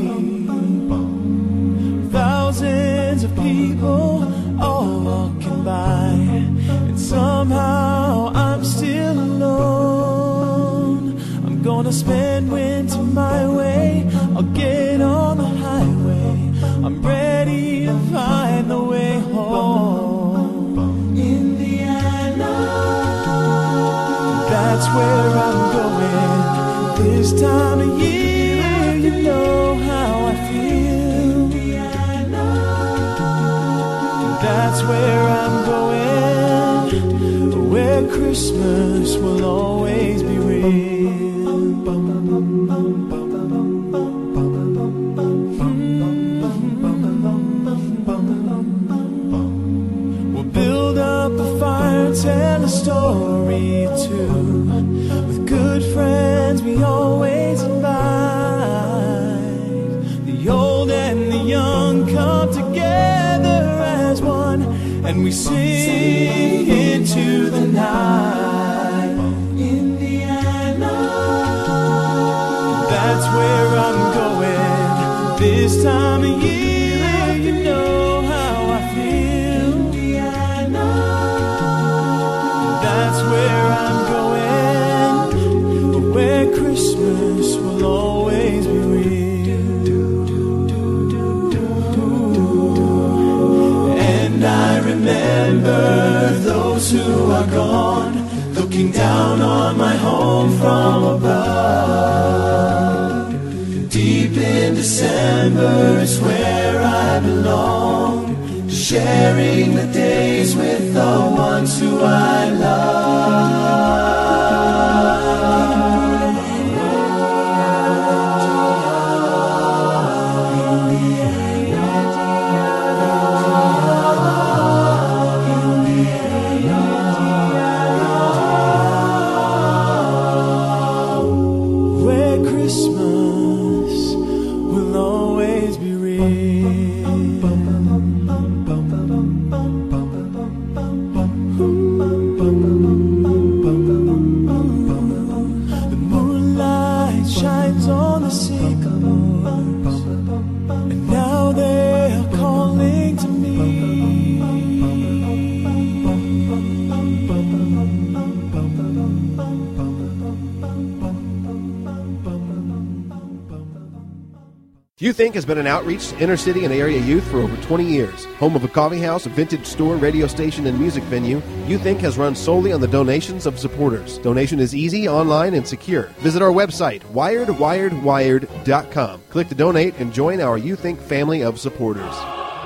Thousands of people all walking by, and somehow I'm still alone. I'm gonna spend winter my way, I'll get on the highway, I'm ready to find the way home. Indiana, that's where I'm going. This time of year, you know how I feel. Indiana, that's where I'm going, where Christmas will always be real. We'll build up a fire, tell a story too, with good friends we always invite. The old and the young come together as one, and we sing into the night. Indiana, that's where I'm going. This time of year, you know how I feel. Indiana, that's where I'm going, where Christmas will always be real. And I remember those who are gone, looking down on my home from above. Deep in December is where I belong, sharing the days with the ones who I love. YouThink has been an outreach to inner city and area youth for over twenty years. Home of a coffee house, a vintage store, radio station, and music venue, YouThink has run solely on the donations of supporters. Donation is easy, online, and secure. Visit our website, wired wired wired dot com. Click to donate and join our YouThink family of supporters.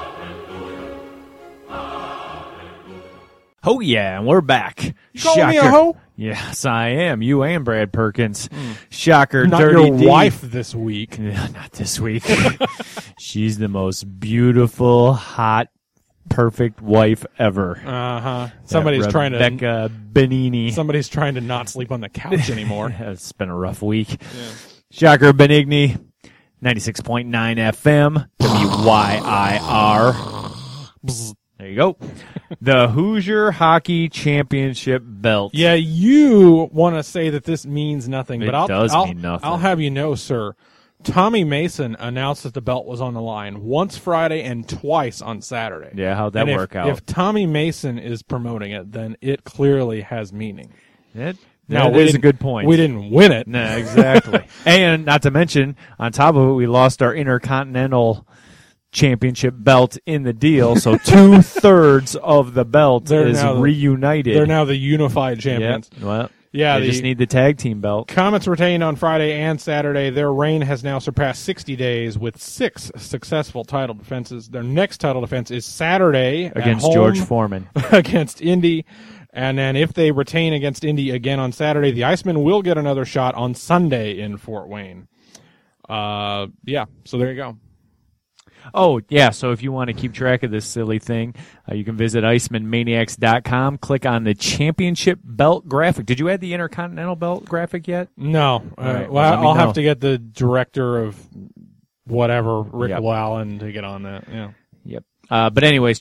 Oh yeah, and we're back. You calling me a hoe? Yes, I am. You and Brad Perkins. Mm. Shocker, not Dirty your D. wife this week. Yeah, not this week. She's the most beautiful, hot, perfect wife ever. Uh huh. Somebody's that trying to Rebecca Benigni. Somebody's trying to not sleep on the couch anymore. It's been a rough week. Yeah. Shocker, Benigni, ninety-six point nine F M, W Y I R. There you go. The Hoosier Hockey Championship belt. Yeah, you want to say that this means nothing, it but I'll, does I'll, mean nothing. I'll have you know, sir, Tommy Mason announced that the belt was on the line once Friday and twice on Saturday. Yeah, how'd that and work if, out? If Tommy Mason is promoting it, then it clearly has meaning. It, now, that is a good point. We didn't win it. No, exactly. And not to mention, on top of it, we lost our Intercontinental Championship belt in the deal, so two thirds of the belt they're is now, reunited. They're now the unified champions. Yep. Well, yeah, they the just need the tag team belt. Comets retained on Friday and Saturday. Their reign has now surpassed sixty days with six successful title defenses. Their next title defense is Saturday against at home George Foreman against Indy. And then if they retain against Indy again on Saturday, the Icemen will get another shot on Sunday in Fort Wayne. Uh, yeah, so there you go. Oh, yeah, so if you want to keep track of this silly thing, uh, you can visit Iceman Maniacs dot com, click on the championship belt graphic. Did you add the Intercontinental belt graphic yet? No. Uh, right, well, well I'll know. have to get the director of whatever, Rick Yep. Llewellyn, to get on that. Yeah. Yep. Uh, but anyways,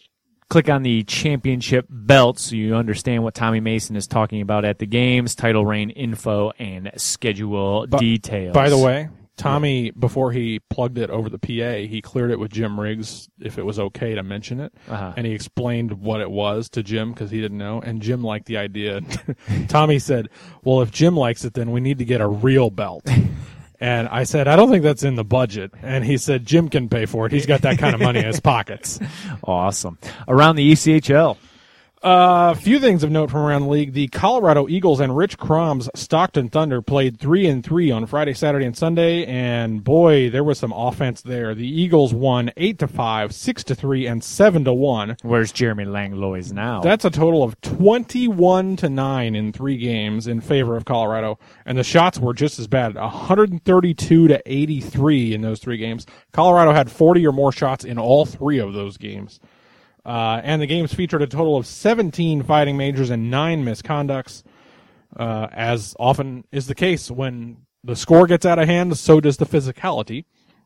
Click on the championship belt so you understand what Tommy Mason is talking about at the games, title reign info, and schedule But, details. By the way, Tommy, before he plugged it over the P A, he cleared it with Jim Riggs if it was okay to mention it. Uh-huh. And he explained what it was to Jim because he didn't know. And Jim liked the idea. Tommy said, well, if Jim likes it, then we need to get a real belt. And I said, I don't think that's in the budget. And he said, Jim can pay for it. He's got that kind of money in his pockets. Awesome. Around the E C H L. A uh, few things of note from around the league. The Colorado Eagles and Rich Crom's Stockton Thunder played three and three on Friday, Saturday, and Sunday, and boy, there was some offense there. The Eagles won eight to five, six to three, and seven to one. Where's Jeremy Langlois now? That's a total of twenty-one to nine in three games in favor of Colorado, and the shots were just as bad, one thirty-two to eighty-three in those three games. Colorado had forty or more shots in all three of those games. Uh, and the games featured a total of seventeen fighting majors and nine misconducts. Uh, as often is the case when the score gets out of hand, so does the physicality.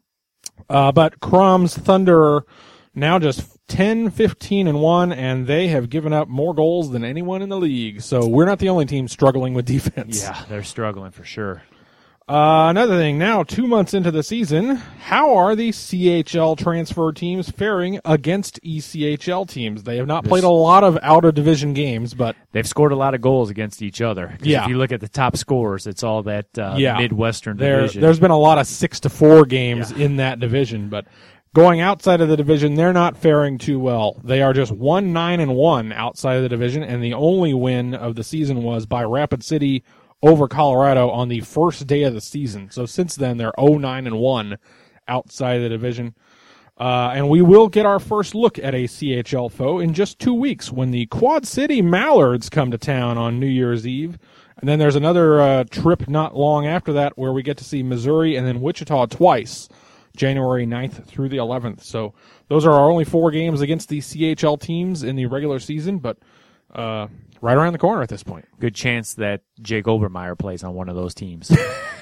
Uh, but Crom's Thunder now just ten, fifteen, and one, and they have given up more goals than anyone in the league. So we're not the only team struggling with defense. Yeah, they're struggling for sure. Uh, another thing, now two months into the season, how are the C H L transfer teams faring against E C H L teams? They have not played a lot of out-of-division games, but they've scored a lot of goals against each other. Yeah. If you look at the top scorers, it's all that uh, yeah. Midwestern there, division. There's been a lot of six to four games Yeah. in that division, but going outside of the division, they're not faring too well. They are just one nine and one outside of the division, and the only win of the season was by Rapid City over Colorado on the first day of the season. So since then, they're oh nine and one outside of the division. Uh, and we will get our first look at a C H L foe in just two weeks when the Quad City Mallards come to town on New Year's Eve. And then there's another uh, trip not long after that where we get to see Missouri and then Wichita twice, January ninth through the eleventh. So those are our only four games against the C H L teams in the regular season, but uh, right around the corner at this point. Good chance that Jake Obermeyer plays on one of those teams.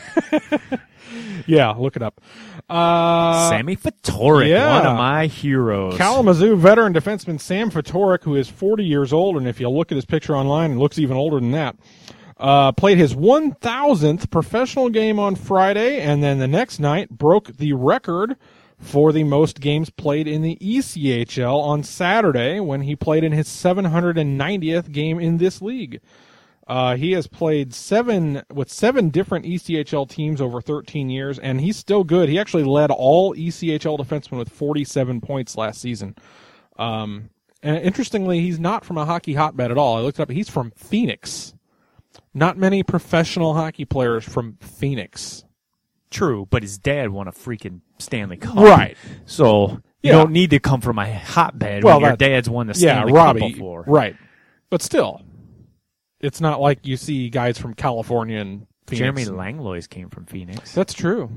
Yeah, look it up. Uh, Sammy Fatorik, yeah. one of my heroes. Kalamazoo veteran defenseman Sam Fatorik, who is forty years old, and if you look at his picture online, it looks even older than that, uh, played his one thousandth professional game on Friday, and then the next night broke the record for the most games played in the E C H L on Saturday when he played in his seven hundred ninetieth game in this league. Uh, he has played seven with seven different E C H L teams over thirteen years, and he's still good. He actually led all E C H L defensemen with forty-seven points last season. Um, and interestingly, he's not from a hockey hotbed at all. I looked it up. He's from Phoenix. Not many professional hockey players from Phoenix. True, but his dad won a freaking Stanley Cup. Right. So you Yeah. don't need to come from a hotbed Well, when your that- dad's won the yeah, Stanley Robbie, Cup before. Right. But still, it's not like you see guys from California and Phoenix. Jeremy Langlois came from Phoenix. That's true.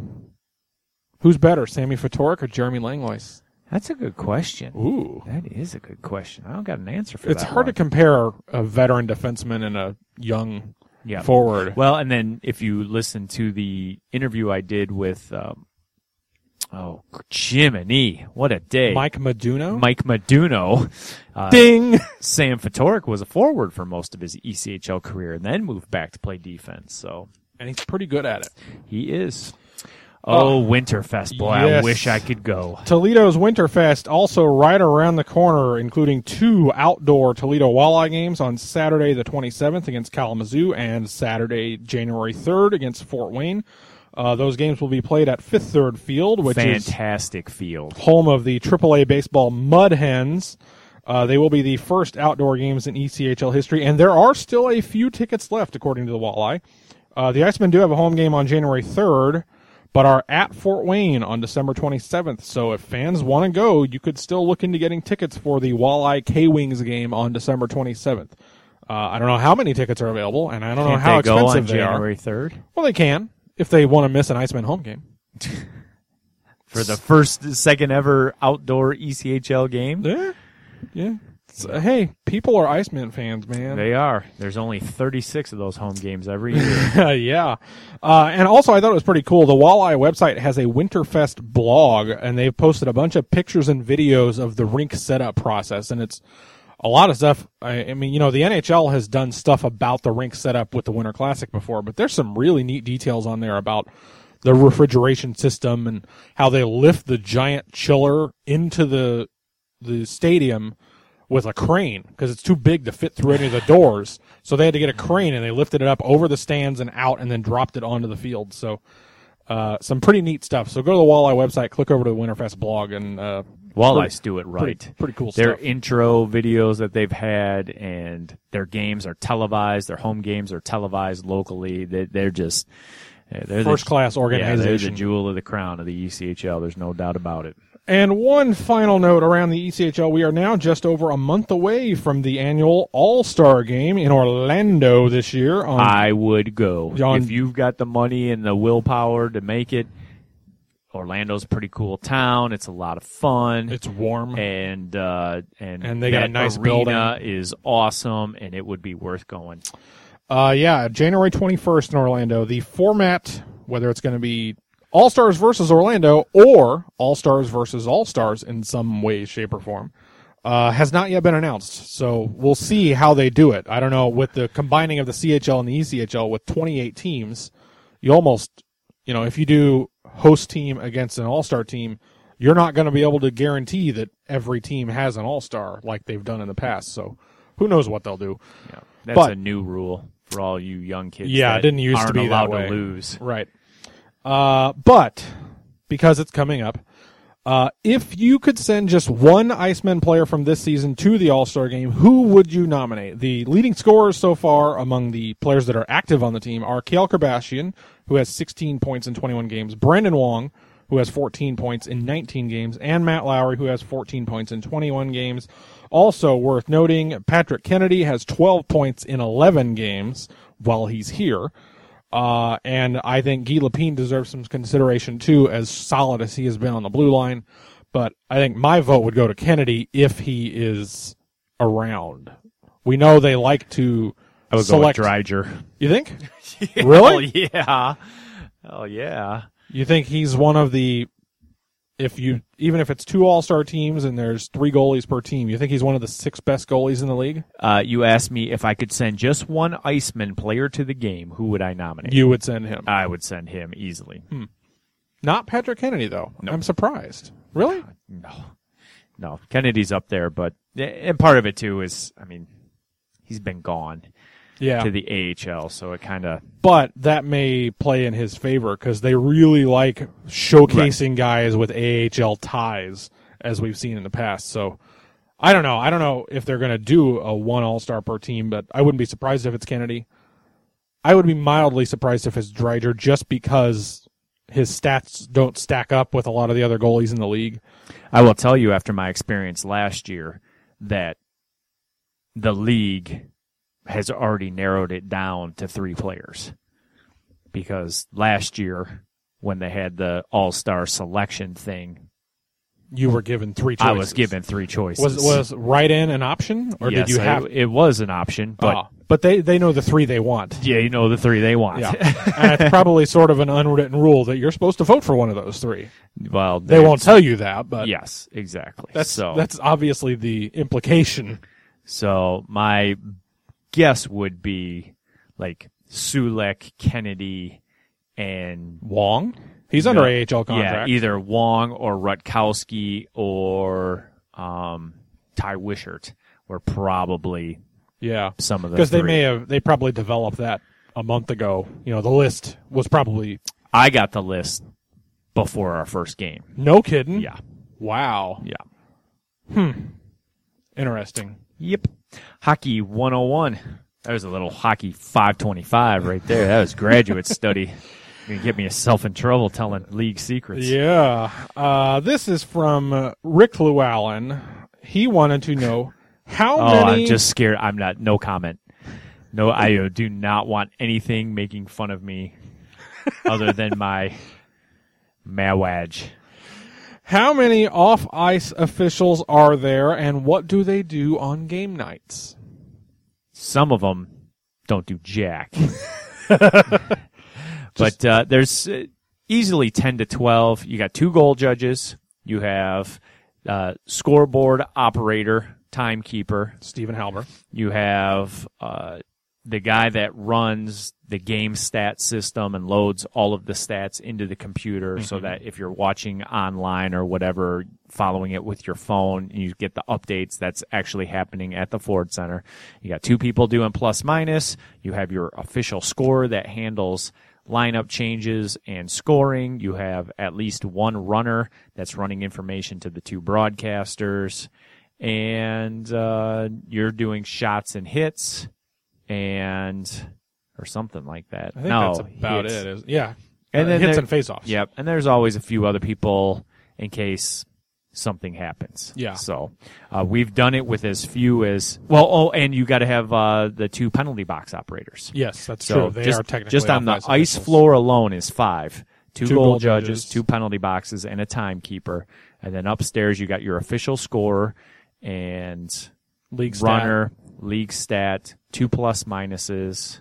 Who's better, Sammy Fatorik or Jeremy Langlois? That's a good question. Ooh. That is a good question. I don't got an answer for It's that. hard one. to compare a veteran defenseman and a young Yeah. forward. Well, and then if you listen to the interview I did with, um, oh, Jiminy, what a day. Mike Maduno? Mike Maduno. Uh, Ding! Sam Fatorik was a forward for most of his E C H L career and then moved back to play defense. So, And he's pretty good at it. he is. Oh, Oh, Winterfest, boy, I yes. wish I could go. Toledo's Winterfest also right around the corner, including two outdoor Toledo Walleye games on Saturday the twenty-seventh against Kalamazoo and Saturday, January third against Fort Wayne. Uh, those games will be played at Fifth Third Field, which Fantastic field. is home of the triple A baseball Mud Hens. Uh, they will be the first outdoor games in E C H L history, and there are still a few tickets left, according to the Walleye. Uh, the Icemen do have a home game on January third, but are at Fort Wayne on December twenty-seventh. So if fans want to go, you could still look into getting tickets for the Walleye K-Wings game on December twenty-seventh. Uh, I don't know how many tickets are available, and I don't know Can't how they go expensive on they are. January third? Well, they can, if they want to miss an Iceman home game. For the first, second ever outdoor E C H L game? Yeah, yeah. So, hey, people are Iceman fans, man. They are. There's only thirty-six of those home games every year. Yeah. Uh, and also, I thought it was pretty cool. The Walleye website has a Winterfest blog, and they've posted a bunch of pictures and videos of the rink setup process, and it's a lot of stuff. I, I mean, you know, the N H L has done stuff about the rink setup with the Winter Classic before, but there's some really neat details on there about the refrigeration system and how they lift the giant chiller into the the stadium with a crane because it's too big to fit through any of the doors. So they had to get a crane, and they lifted it up over the stands and out and then dropped it onto the field. So uh, some pretty neat stuff. So go to the Walleye website, click over to the Winterfest blog, and uh, Walleyes pretty, do it right. Pretty, pretty cool their stuff. Their intro videos that they've had and their games are televised. Their home games are televised locally. They, they're just they're first the, class organization. Yeah, they're the jewel of the crown of the E C H L. There's no doubt about it. And one final note around the E C H L, we are now just over a month away from the annual All-Star Game in Orlando this year. On, I would go. On, if you've got the money and the willpower to make it, Orlando's a pretty cool town. It's a lot of fun. It's warm. And uh, and, and they got a nice arena building. Is awesome, and it would be worth going. Uh, yeah, January twenty-first in Orlando. The format, whether it's going to be All-Stars versus Orlando or All-Stars versus All-Stars in some way, shape, or form, uh, has not yet been announced. So we'll see how they do it. I don't know. With the combining of the C H L and the E C H L with twenty-eight teams, you almost, you know, if you do host team against an All-Star team, you're not going to be able to guarantee that every team has an All-Star like they've done in the past. So who knows what they'll do. Yeah, that's but, a new rule for all you young kids. Yeah, that it didn't used aren't to be allowed that way. to lose. Right. Uh, but because it's coming up, uh, if you could send just one Icemen player from this season to the All-Star game, who would you nominate? The leading scorers so far among the players that are active on the team are Kale Kardashian, who has sixteen points in twenty-one games, Brendan Wong, who has fourteen points in nineteen games, and Matt Lowry, who has fourteen points in twenty-one games. Also worth noting, Patrick Kennedy has twelve points in eleven games while he's here. Uh, and I think Guy Lepine deserves some consideration, too, as solid as he has been on the blue line. But I think my vote would go to Kennedy if he is around. We know they like to I would select. go with Dreiger. You think? Yeah, Really? Oh, yeah. Oh, yeah. You think he's one of the, if you, even if it's two All-Star teams and there's three goalies per team, you think he's one of the six best goalies in the league? Uh, you asked me if I could send just one Iceman player to the game, who would I nominate? You would send him. I would send him easily. Hmm. Not Patrick Kennedy, though. No. I'm surprised. Really? No. No. Kennedy's up there, but, and part of it, too, is, I mean, he's been gone. Yeah. To the A H L, so it kind of. But that may play in his favor because they really like showcasing right. guys with A H L ties, as we've seen in the past. So I don't know. I don't know if they're going to do a one All-Star per team, but I wouldn't be surprised if it's Kennedy. I would be mildly surprised if it's Dreiger just because his stats don't stack up with a lot of the other goalies in the league. I will tell you, after my experience last year, that the league has already narrowed it down to three players. Because last year, when they had the All-Star selection thing, you were given three choices. I was given three choices. Was was write-in an option, or yes, did you have? It, it was an option, but oh, but they they know the three they want. Yeah, you know the three they want. Yeah, and it's probably sort of an unwritten rule that you're supposed to vote for one of those three. Well, they won't tell you that, but yes, exactly. That's so that's obviously the implication. So my guess would be like Sulek, Kennedy, and Wong. He's under the, A H L contract. Yeah, either Wong or Rutkowski or um, Ty Wishart were probably yeah some of the because they three. may have they probably developed that a month ago. You know, the list was probably. I got the list before our first game. No kidding. Yeah. Wow. Yeah. Hmm. Interesting. Yep. Hockey one oh one. That was a little hockey five twenty-five right there. That was graduate study. You're going to get me yourself in trouble telling league secrets. Yeah. Uh, this is from uh, Rick Llewellyn. He wanted to know how oh, many... I'm just scared. I'm not... No comment. No, I uh, do not want anything making fun of me other than my marriage. How many off-ice officials are there, and what do they do on game nights? Some of them don't do jack. But uh, there's uh, easily ten to twelve. You got two goal judges. You have uh, scoreboard operator, timekeeper. Stephen Halber. You have uh, the guy that runs the game stat system and loads all of the stats into the computer mm-hmm. so that if you're watching online or whatever, following it with your phone, you get the updates that's actually happening at the Ford Center. You got two people doing plus minus. You have your official scorer that handles lineup changes and scoring. You have at least one runner that's running information to the two broadcasters. And uh, you're doing shots and hits and or something like that. I think no, that's about hits. it. Is, yeah. And uh, then hits there, and face-offs. Yep. And there's always a few other people in case something happens. Yeah. So uh, we've done it with as few as well. Oh, and you got to have uh, the two penalty box operators. Yes, that's so true. They just, are technically just on the off-ice ice officials. floor alone is five. Two, Two goal, goal judges, judges. two penalty boxes, and a timekeeper. And then upstairs you got your official scorer and league runner, stat. league stat, two plus minuses.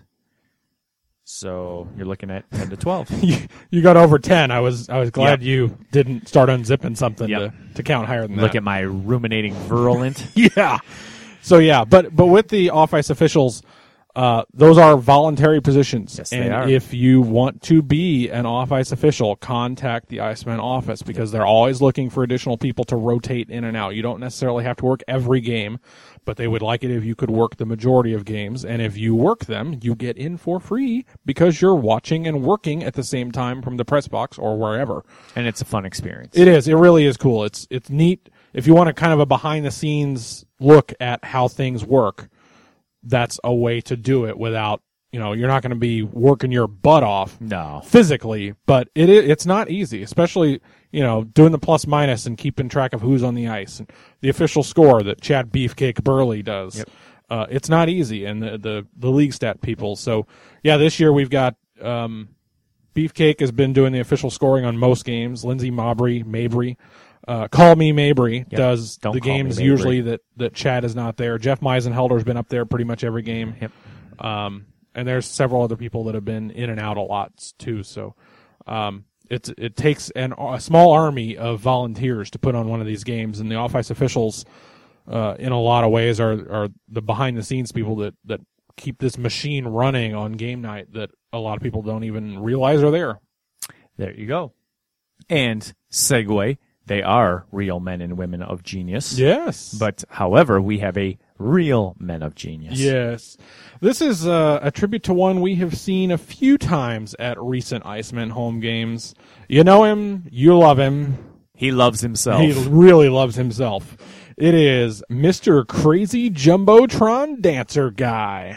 So you're looking at ten to twelve. you, you got over ten. I was I was glad Yep. you didn't start unzipping something Yep. to, to count higher than Look that. at my ruminating virulent. Yeah. So yeah, but but with the off-ice officials, uh, those are voluntary positions. Yes, and they are. if you want to be an off-ice official, contact the Iceman office because they're always looking for additional people to rotate in and out. You don't necessarily have to work every game, but they would like it if you could work the majority of games. And if you work them, you get in for free because you're watching and working at the same time from the press box or wherever. And it's a fun experience. It is. It really is cool. It's it's neat. If you want a kind of a behind-the-scenes look at how things work, that's a way to do it without, you know, you're not going to be working your butt off No. physically, but it is, it's not easy, especially, you know, doing the plus minus and keeping track of who's on the ice and the official score that Chad Beefcake Burley does. Yep. Uh, it's not easy, and the, the, the league stat people. So, yeah, this year we've got um, Beefcake has been doing the official scoring on most games. Lindsay Mabry, Mabry. Uh, Call Me Mabry Yep. does Don't the call me games Mabry. usually that, that Chad is not there. Jeff Meisenhelder's been up there pretty much every game. Yep. Um, and there's several other people that have been in and out a lot too. So, um, it's, it takes an, a small army of volunteers to put on one of these games, and the off-ice officials, uh, in a lot of ways are, are the behind the scenes people that, that keep this machine running on game night that a lot of people don't even realize are there. There you go. And segue. They are real men and women of genius. Yes. But, however, we have a real men of genius. Yes. This is uh, a tribute to one we have seen a few times at recent Iceman home games. You know him. You love him. He loves himself. He really loves himself. It is Mister Crazy Jumbotron Dancer Guy.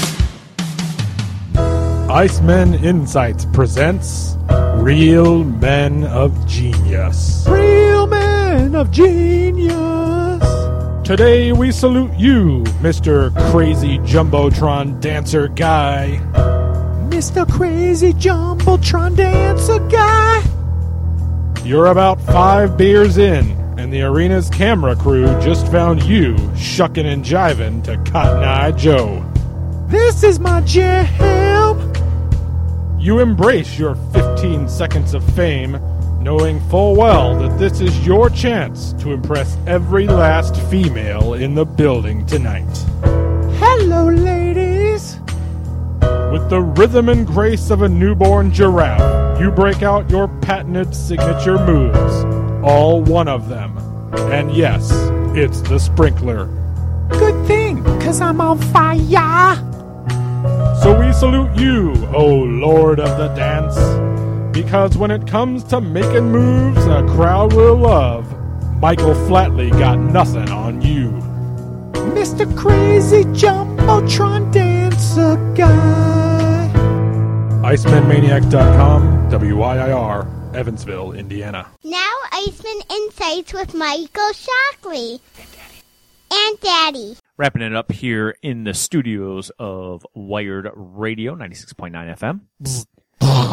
Iceman Insights presents Real Men of Genius. Real men of genius. Today we salute you, Mister Crazy Jumbotron Dancer Guy. Mister Crazy Jumbotron Dancer Guy. You're about five beers in, and the arena's camera crew just found you shucking and jiving to Cotton Eye Joe. This is my jam. You embrace your fifteen seconds of fame, knowing full well that this is your chance to impress every last female in the building tonight. Hello, ladies. With the rhythm and grace of a newborn giraffe, you break out your patented signature moves, all one of them. And yes, it's the sprinkler. Good thing, 'cause I'm on fire. So we salute you, O Lord of the Dance, because when it comes to making moves a crowd will love, Michael Flatley got nothing on you. Mister Crazy Jumbotron Dancer Guy. Iceman Maniac dot com, W I I R, Evansville, Indiana. Now Iceman Insights with Michael Shockley. And Daddy. Wrapping it up here in the studios of Wired Radio, ninety-six point nine F M.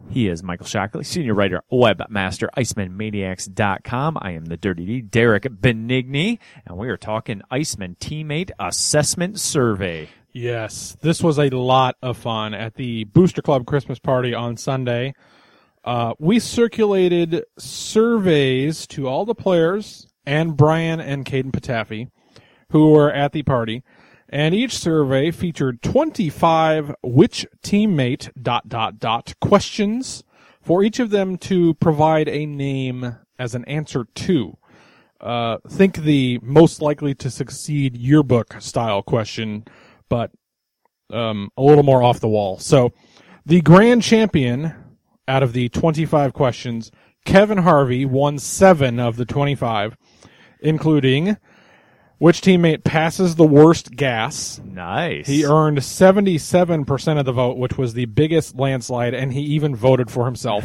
He is Michael Shockley, senior writer, webmaster, Iceman Maniacs dot com. I am the Dirty D, Derek Benigni, and we are talking Iceman Teammate Assessment Survey. Yes, this was a lot of fun at the Booster Club Christmas party on Sunday. Uh, we circulated surveys to all the players and Brian and Caden Patafi, who were at the party. And each survey featured twenty-five which teammate dot dot dot questions for each of them to provide a name as an answer to. Uh, think the most likely to succeed yearbook style question, but um, a little more off the wall. So the grand champion out of the twenty-five questions, Kevin Harvey, won seven of the twenty-five, including which teammate passes the worst gas. Nice. He earned seventy-seven percent of the vote, which was the biggest landslide, and he even voted for himself.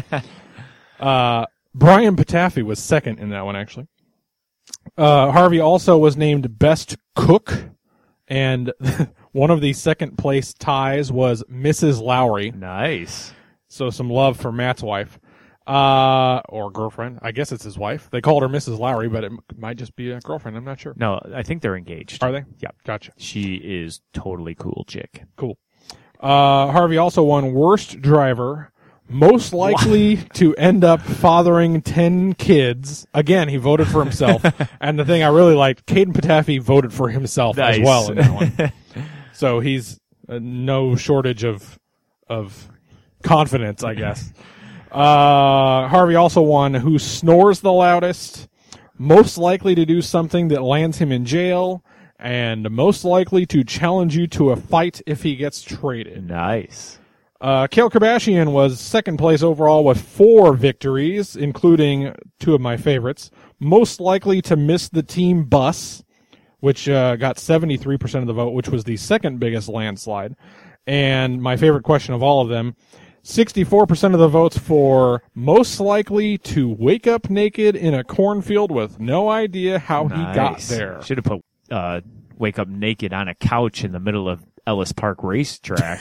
uh, Brian Patafi was second in that one, actually. Uh, Harvey also was named best cook, and one of the second place ties was Missus Lowry. Nice. So some love for Matt's wife. Uh, or girlfriend. I guess it's his wife. They called her Missus Lowry, but it might just be a girlfriend. I'm not sure. No, I think they're engaged. Are they? Yeah. Gotcha. She is totally cool chick. Cool. Uh, Harvey also won worst driver, most likely to end up fathering ten kids. Again, he voted for himself. And the thing I really liked, Caden Patafi voted for himself Nice. as well in that one. So he's uh, no shortage of, of confidence, I guess. Uh, Harvey also won who snores the loudest, most likely to do something that lands him in jail, and most likely to challenge you to a fight if he gets traded. Nice. Uh, Kale Kardashian was second place overall with four victories, including two of my favorites. Most likely to miss the team bus, which uh, got seventy-three percent of the vote, which was the second biggest landslide. And my favorite question of all of them, sixty-four percent of the votes for most likely to wake up naked in a cornfield with no idea how Nice. he got there. Should have put uh, wake up naked on a couch in the middle of Ellis Park Racetrack.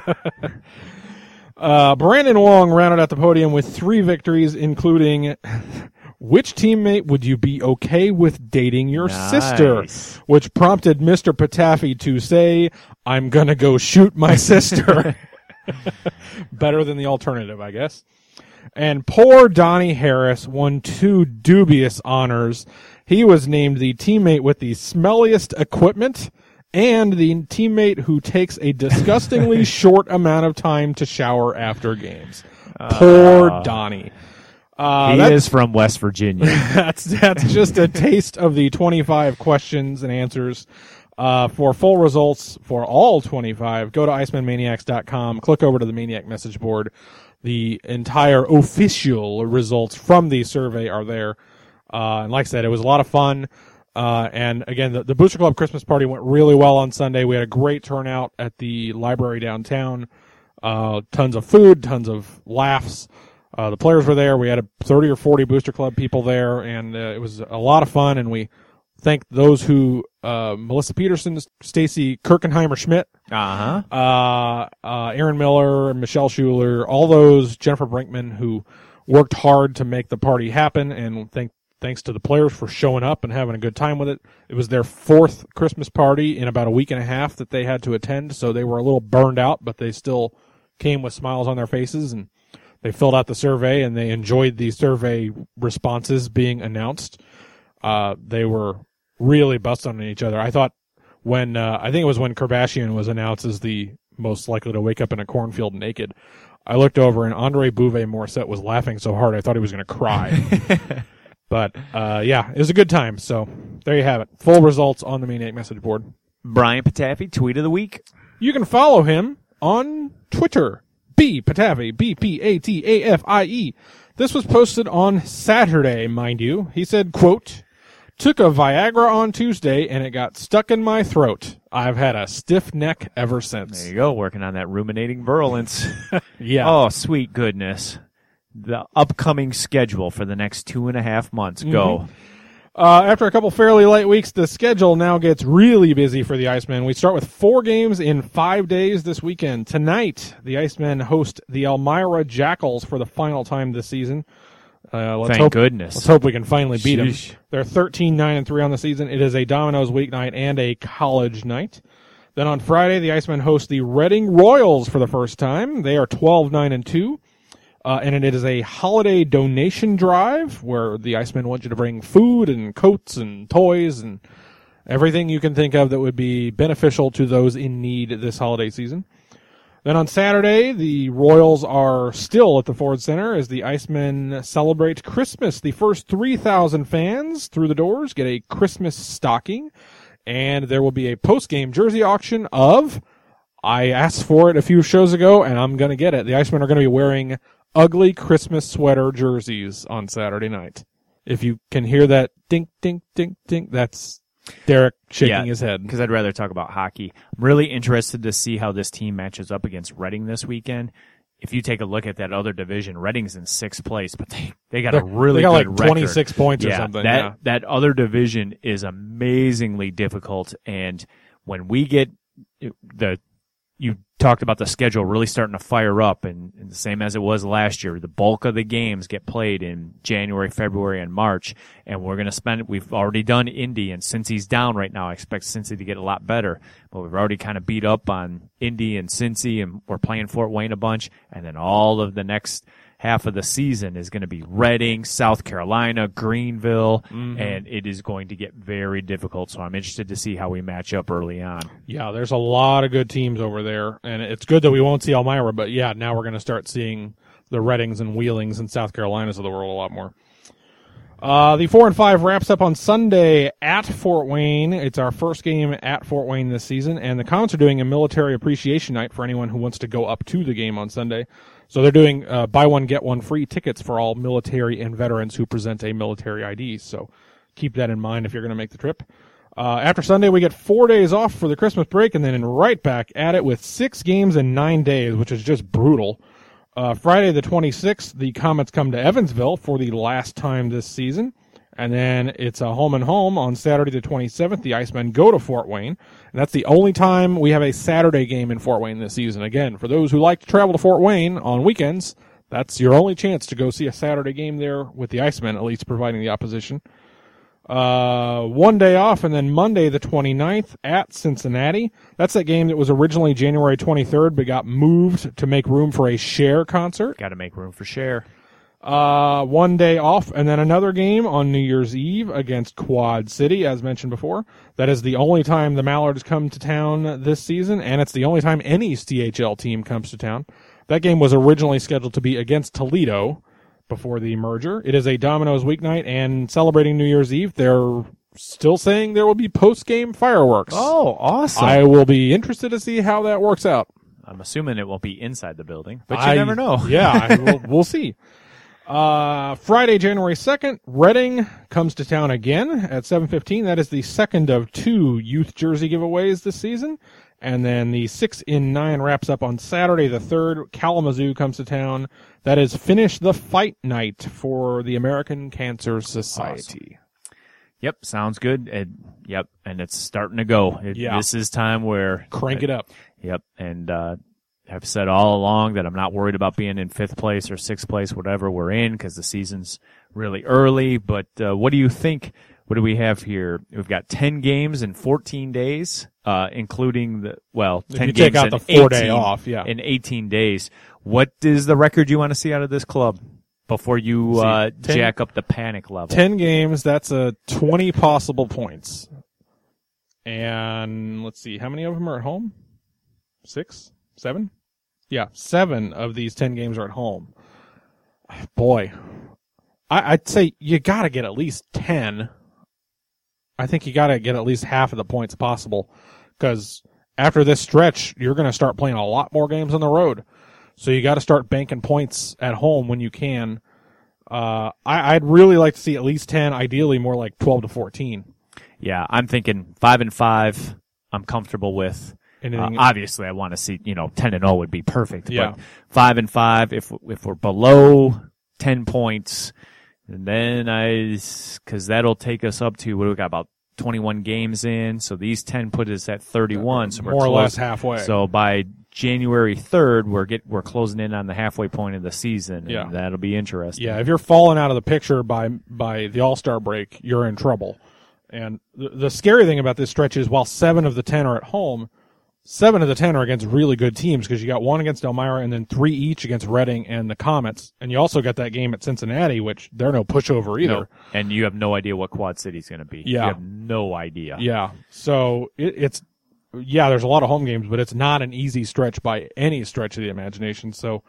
uh, Brandon Wong rounded out the podium with three victories, including which teammate would you be okay with dating your Nice. sister? Which prompted Mister Patafi to say, I'm going to go shoot my sister. Better than the alternative, I guess. And poor Donnie Harris won two dubious honors. He was named the teammate with the smelliest equipment and the teammate who takes a disgustingly short amount of time to shower after games. Poor Uh, Donnie. Uh, he that's- is from West Virginia. that's that's just a taste of the twenty-five questions and answers. Uh, for full results for all twenty-five, go to Iceman Maniacs dot com, click over to the Maniac message board. The entire official results from the survey are there. Uh, and like I said, it was a lot of fun. Uh, and again, the, the Booster Club Christmas party went really well on Sunday. We had a great turnout at the library downtown. Uh, tons of food, tons of laughs. Uh, the players were there. We had a thirty or forty Booster Club people there, and uh, it was a lot of fun. And we thank those who, uh, Melissa Peterson, Stacy Kirkenheimer-Schmidt, Uh-huh. uh, uh, Aaron Miller, Michelle Schuler, all those, Jennifer Brinkman, who worked hard to make the party happen, and thank, thanks to the players for showing up and having a good time with it. It was their fourth Christmas party in about a week and a half that they had to attend, so they were a little burned out, but they still came with smiles on their faces, and they filled out the survey, and they enjoyed the survey responses being announced. Uh, they were really busting on each other. I thought when, uh, I think it was when Kardashian was announced as the most likely to wake up in a cornfield naked, I looked over and Andre Bouvet Morissette was laughing so hard I thought he was going to cry. But, uh, yeah, it was a good time. So there you have it. Full results on the Maniac message board. Brian Patafi, tweet of the week. You can follow him on Twitter. B Patafi, B P A T A F I E. This was posted on Saturday, mind you. He said, quote, took a Viagra on Tuesday and it got stuck in my throat. I've had a stiff neck ever since. There you go, working on that ruminating virulence. Yeah. Oh, sweet goodness. The upcoming schedule for the next two and a half months. Go. Uh, after a couple fairly light weeks, the schedule now gets really busy for the Icemen. We start with four games in five days this weekend. Tonight, the Icemen host the Elmira Jackals for the final time this season. Uh, let's Thank hope, goodness. Let's hope we can finally beat Sheesh. them. They're thirteen nine and three on the season. It is a Domino's weeknight and a college night. Then on Friday, the Icemen host the Reading Royals for the first time. They are twelve nine and two. Uh, and it is a holiday donation drive where the Icemen want you to bring food and coats and toys and everything you can think of that would be beneficial to those in need this holiday season. Then on Saturday, the Royals are still at the Ford Center as the Icemen celebrate Christmas. The first three thousand fans through the doors get a Christmas stocking, and there will be a post-game jersey auction of, I asked for it a few shows ago, and I'm going to get it. The Icemen are going to be wearing ugly Christmas sweater jerseys on Saturday night. If you can hear that dink, dink, dink, dink, that's Derek shaking yeah, his head. Because I'd rather talk about hockey. I'm really interested to see how this team matches up against Reading this weekend. If you take a look at that other division, Reading's in sixth place, but they, they got They're, a really they got good like record. twenty-six points or yeah, something. That, yeah. that other division is amazingly difficult, and when we get the you talked about the schedule really starting to fire up, and, and the same as it was last year. The bulk of the games get played in January, February, and March, and we're going to spend it. We've already done Indy, and Cincy's down right now. I expect Cincy to get a lot better, but we've already kind of beat up on Indy and Cincy, and we're playing Fort Wayne a bunch, and then all of the next half of the season is going to be Reading, South Carolina, Greenville, mm-hmm. and it is going to get very difficult. So I'm interested to see how we match up early on. Yeah, there's a lot of good teams over there, and it's good that we won't see Elmira, but yeah, now we're going to start seeing the Readings and Wheelings and South Carolinas of the world a lot more. Uh, the four and five wraps up on Sunday at Fort Wayne. It's our first game at Fort Wayne this season, and the Comets are doing a military appreciation night for anyone who wants to go up to the game on Sunday. So they're doing uh, buy one, get one free tickets for all military and veterans who present a military I D. So keep that in mind if you're going to make the trip. Uh, after Sunday, we get four days off for the Christmas break, and then right back at it with six games in nine days, which is just brutal. Uh, Friday the twenty-sixth, the Comets come to Evansville for the last time this season. And then it's a home and home on Saturday the twenty-seventh. The Icemen go to Fort Wayne. And that's the only time we have a Saturday game in Fort Wayne this season. Again, for those who like to travel to Fort Wayne on weekends, that's your only chance to go see a Saturday game there with the Icemen, at least providing the opposition. Uh, one day off, and then Monday the twenty-ninth at Cincinnati. That's that game that was originally January twenty-third, but got moved to make room for a Cher concert. Got to make room for Cher. Uh, one day off, and then another game on New Year's Eve against Quad City, as mentioned before. That is the only time the Mallards come to town this season, and it's the only time any C H L team comes to town. That game was originally scheduled to be against Toledo before the merger. It is a Domino's weeknight, and celebrating New Year's Eve, they're still saying there will be post-game fireworks. Oh, awesome. I will be interested to see how that works out. I'm assuming it won't be inside the building, but you I, never know. Yeah, I, we'll, we'll see. Uh, Friday, January second, Reading comes to town again at seven fifteen. That is the second of two youth jersey giveaways this season. And then the six in nine wraps up on Saturday the third. Kalamazoo comes to town. That is Finish the Fight night for the American Cancer Society. Awesome. Yep, sounds good. It, yep, and it's starting to go. It, Yeah. This is time where... Crank it up. Yep, and uh I've said all along that I'm not worried about being in fifth place or sixth place, whatever we're in, because the season's really early. But uh, what do you think? What do we have here? We've got ten games in fourteen days, uh, including the, well, If ten you games take out in the four day eighteen off, yeah. in eighteen days. What is the record you want to see out of this club before you See, uh, ten jack up the panic level? Ten games, that's a twenty possible points. And let's see, how many of them are at home? Six? Seven? Yeah, seven of these ten games are at home. Boy, I, I'd say you gotta get at least ten. I think you gotta get at least half of the points possible, because after this stretch, you're gonna start playing a lot more games on the road. So you gotta start banking points at home when you can. Uh, I, I'd really like to see at least ten, ideally more like twelve to fourteen. Yeah, I'm thinking five and five. I'm comfortable with. Uh, obviously, I want to see, you know, ten and zero would be perfect. Yeah. But five and five. If if we're below ten points, And then I, because that'll take us up to, what do we got, about twenty-one games in. So these ten put us at thirty-one. So we're more or close. less halfway. So by January third, we're get we're closing in on the halfway point of the season. Yeah. And that'll be interesting. Yeah, if you're falling out of the picture by by the All-Star break, you're in trouble. And the, the scary thing about this stretch is while seven of the ten are at home, seven of the ten are against really good teams because you got one against Elmira and then three each against Reading and the Comets. And you also got that game at Cincinnati, which they're no pushover either. No. And you have no idea what Quad City's going to be. Yeah. You have no idea. Yeah. So it, it's, yeah, there's a lot of home games, but it's not an easy stretch by any stretch of the imagination. So,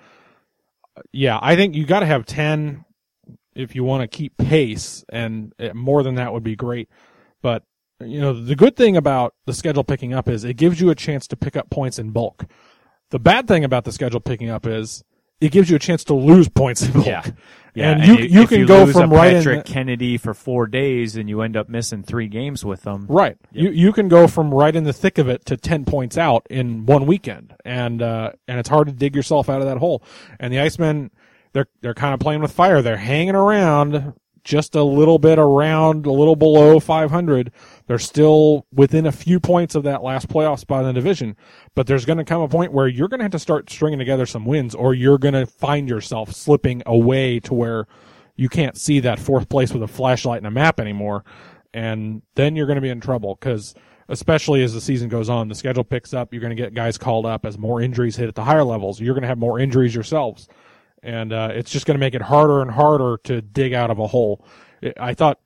yeah, I think you got to have ten if you want to keep pace, and more than that would be great. But, you know, the good thing about the schedule picking up is it gives you a chance to pick up points in bulk. The bad thing about the schedule picking up is it gives you a chance to lose points in bulk. Yeah. Yeah, and, and you if, you if can you go lose from a right Patrick in the, Kennedy for four days and you end up missing three games with them. right. Yep. You you can go from right in the thick of it to ten points out in one weekend, and uh, and it's hard to dig yourself out of that hole. And the Icemen, they're they're kind of playing with fire. They're hanging around just a little bit around, a little below five hundred. They're still within a few points of that last playoff spot in the division. But there's going to come a point where you're going to have to start stringing together some wins, or you're going to find yourself slipping away to where you can't see that fourth place with a flashlight and a map anymore. And then you're going to be in trouble because, especially as the season goes on, the schedule picks up. You're going to get guys called up as more injuries hit at the higher levels. You're going to have more injuries yourselves. And uh, it's just going to make it harder and harder to dig out of a hole. I thought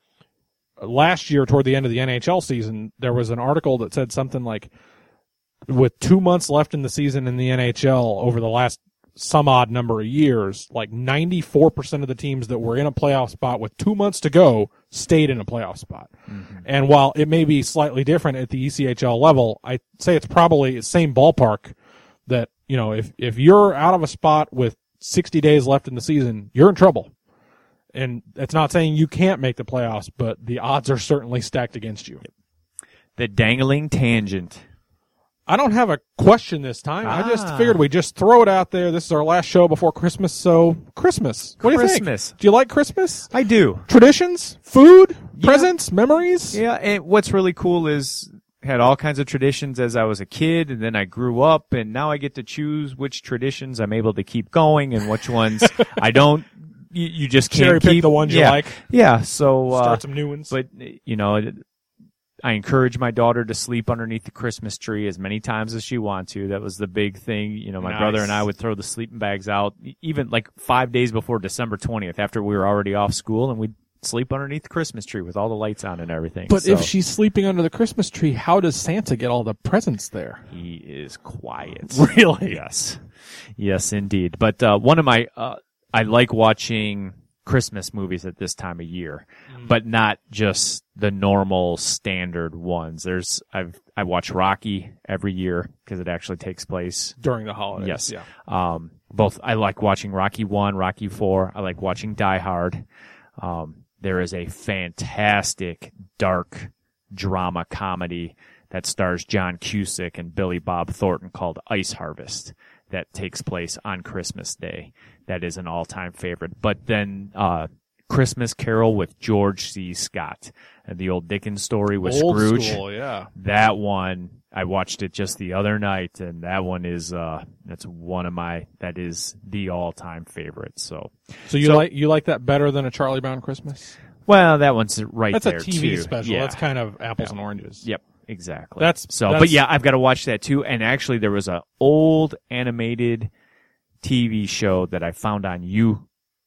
last year, toward the end of the N H L season, there was an article that said something like, with two months left in the season in the N H L over the last some odd number of years, like ninety-four percent of the teams that were in a playoff spot with two months to go stayed in a playoff spot. Mm-hmm. And while it may be slightly different at the E C H L level, I'd say it's probably the same ballpark that, you know, if, if you're out of a spot with sixty days left in the season, you're in trouble. And it's not saying you can't make the playoffs, but the odds are certainly stacked against you. The dangling tangent. I don't have a question this time. Ah. I just figured we'd just throw it out there. This is our last show before Christmas, so Christmas. What do you think? Christmas. Do you like Christmas? I do. Traditions? Food? Yeah. Presents? Memories? Yeah, and what's really cool is had all kinds of traditions as I was a kid, and then I grew up, and now I get to choose which traditions I'm able to keep going and which ones I don't. You, you just can't Cherry pick keep the ones you yeah. like. Yeah, so uh, Start some new ones. But you know, I encourage my daughter to sleep underneath the Christmas tree as many times as she wants to. That was the big thing. You know, my Nice. brother and I would throw the sleeping bags out even like five days before December twentieth, after we were already off school, and we'd sleep underneath the Christmas tree with all the lights on and everything. But So, if she's sleeping under the Christmas tree, how does Santa get all the presents there? he is quiet. Really? Yes. Yes, indeed. But uh, one of my, uh, I like watching Christmas movies at this time of year, mm. but not just the normal standard ones. There's, I've, I watch Rocky every year because it actually takes place During the holidays. Yes. Yeah. Um, both, I like watching Rocky one, Rocky four. I like watching Die Hard. Um, there is a fantastic dark drama comedy that stars John Cusack and Billy Bob Thornton called Ice Harvest that takes place on Christmas Day. That is an all-time favorite. But then, uh, Christmas Carol with George C. Scott and the old Dickens story with Old Scrooge. school, yeah. That one, I watched it just the other night, and that one is, uh, that's one of my, that is the all-time favorite. So, So you So- like you like that better than a Charlie Brown Christmas? well, that one's right That's there a T V too. special. Yeah. That's kind of apples and oranges. Yep, exactly. That's- so, that's- but yeah, I've got to watch that too. And actually, there was a old animated T V show that I found on you,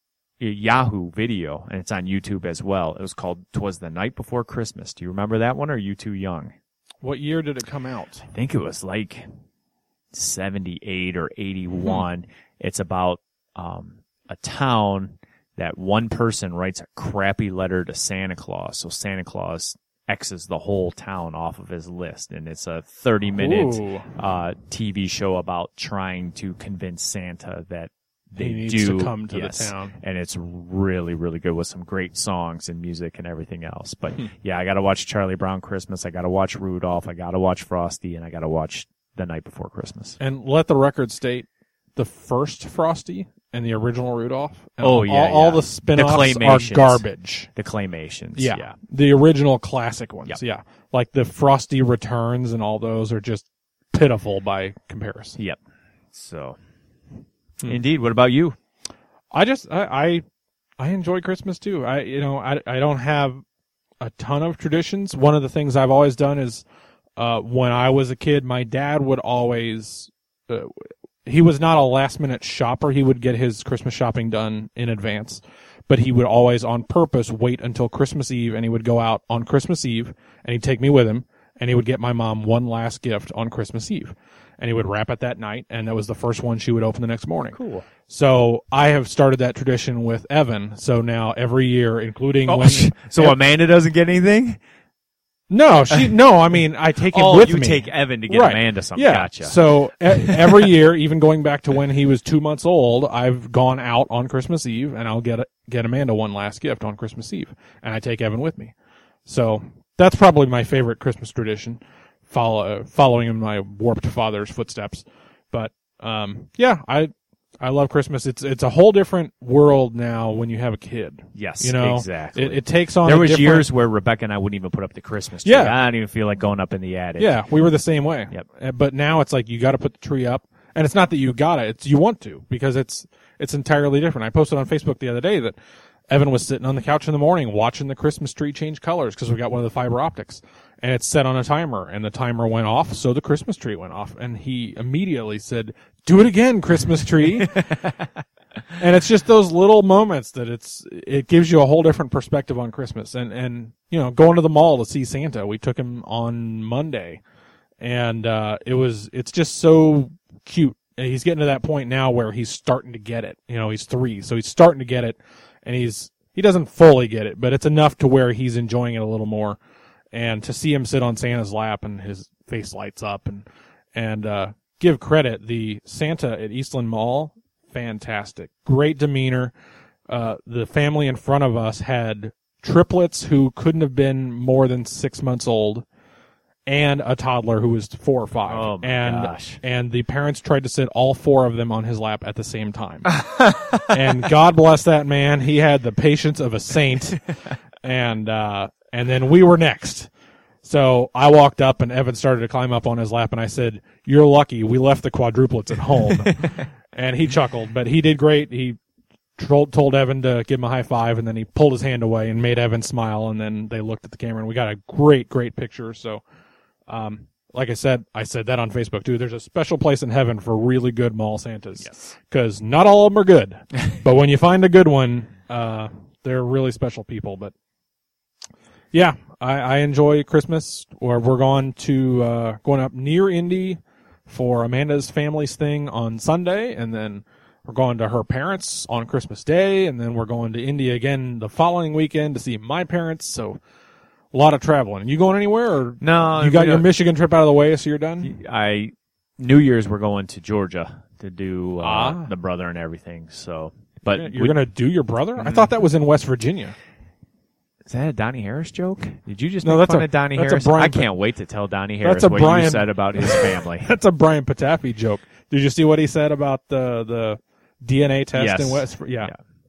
Yahoo Video, and it's on YouTube as well. It was called "'Twas the Night Before Christmas." Do you remember that one, or are you too young? What year did it come out? I think it was like seventy-eight or eighty-one. It's about um, a town that one person writes a crappy letter to Santa Claus, so Santa Claus X's the whole town off of his list, and it's a thirty-minute Ooh. uh, T V show about trying to convince Santa that they He needs do to come to yes. the town. And it's really, really good with some great songs and music and everything else. But Hmm. yeah, I got to watch Charlie Brown Christmas. I got to watch Rudolph. I got to watch Frosty, and I got to watch The Night Before Christmas. And let the record state, the first Frosty and the original Rudolph. And Oh, all, yeah, all, yeah. all the The spin-offs are claymations. garbage. The claymations. Yeah. Yeah. The original classic ones. Yep. Yeah. Like the Frosty Returns and all those are just pitiful by comparison. Yep. So, Hmm. indeed. What about you? I just, I, I, I enjoy Christmas too. I, you know, I, I don't have a ton of traditions. One of the things I've always done is, uh, when I was a kid, my dad would always, uh, he was not a last minute shopper. He would get his Christmas shopping done in advance, but he would always on purpose wait until Christmas Eve, and he would go out on Christmas Eve and he'd take me with him, and he would get my mom one last gift on Christmas Eve, and he would wrap it that night, and that was the first one she would open the next morning. Cool. So I have started that tradition with Evan. So now every year, including Oh, when so Amanda doesn't get anything? no, she no. I mean, I take him Oh, with you me. take Evan to get Right. Amanda something. Yeah. Gotcha. So e- every year, even going back to when he was two months old, I've gone out on Christmas Eve, and I'll get a, get Amanda one last gift on Christmas Eve, and I take Evan with me. So that's probably my favorite Christmas tradition, follow, following in my warped father's footsteps. But um, yeah, I I love Christmas. It's it's a whole different world now when you have a kid. Yes, you know exactly. It, it takes on. There a was different- years where Rebecca and I wouldn't even put up the Christmas tree. Yeah. I don't even feel like going up in the attic. Yeah, we were the same way. Yep. Uh, But now it's like you got to put the tree up, and it's not that you gotta; it's you want to, because it's it's entirely different. I posted on Facebook the other day that Evan was sitting on the couch in the morning watching the Christmas tree change colors because we got one of the fiber optics, and it's set on a timer, and the timer went off, so the Christmas tree went off, and he immediately said, "Do it again, Christmas tree." And it's just those little moments that it's it gives you a whole different perspective on Christmas. And and you know, going to the mall to see Santa, we took him on Monday, and uh it was it's just so cute. And he's getting to that point now where he's starting to get it. You know, he's three, so he's starting to get it, and he's he doesn't fully get it, but it's enough to where he's enjoying it a little more. And to see him sit on Santa's lap and his face lights up, and and uh give credit, the Santa at Eastland Mall, fantastic. Great demeanor. Uh, the family in front of us had triplets who couldn't have been more than six months old, and a toddler who was four or five. Oh, my and, gosh. And the parents tried to sit all four of them on his lap at the same time. And God bless that man. He had the patience of a saint. And, uh, and then we were next. So I walked up, and Evan started to climb up on his lap, and I said, "You're lucky. We left the quadruplets at home." And he chuckled, but he did great. He told, told Evan to give him a high five, and then he pulled his hand away and made Evan smile, and then they looked at the camera, and we got a great, great picture. So, um, like I said, I said that on Facebook too. There's a special place in heaven for really good mall Santas. Yes. Because not all of them are good. But when you find a good one, uh, they're really special people. But yeah, I, I enjoy Christmas. Or we're going to, uh, going up near Indy for Amanda's family's thing on Sunday, and then we're going to her parents on Christmas Day, and then we're going to Indy again the following weekend to see my parents. So a lot of traveling. You going anywhere? Or No, you got we your don't- Michigan trip out of the way, so you're done? I New Year's we're going to Georgia to do uh, Ah. the brother and everything. So, but You're we- going to do your brother? I thought that was in West Virginia. Is that a Donnie Harris joke? Did you just No, make that's fun a- of Donnie that's a Harris? Brian I Pa- can't wait to tell Donnie Harris That's a what Brian- you said about his family. That's a Brian Patafi joke. Did you see what he said about the the D N A test Yes. in West? Yeah.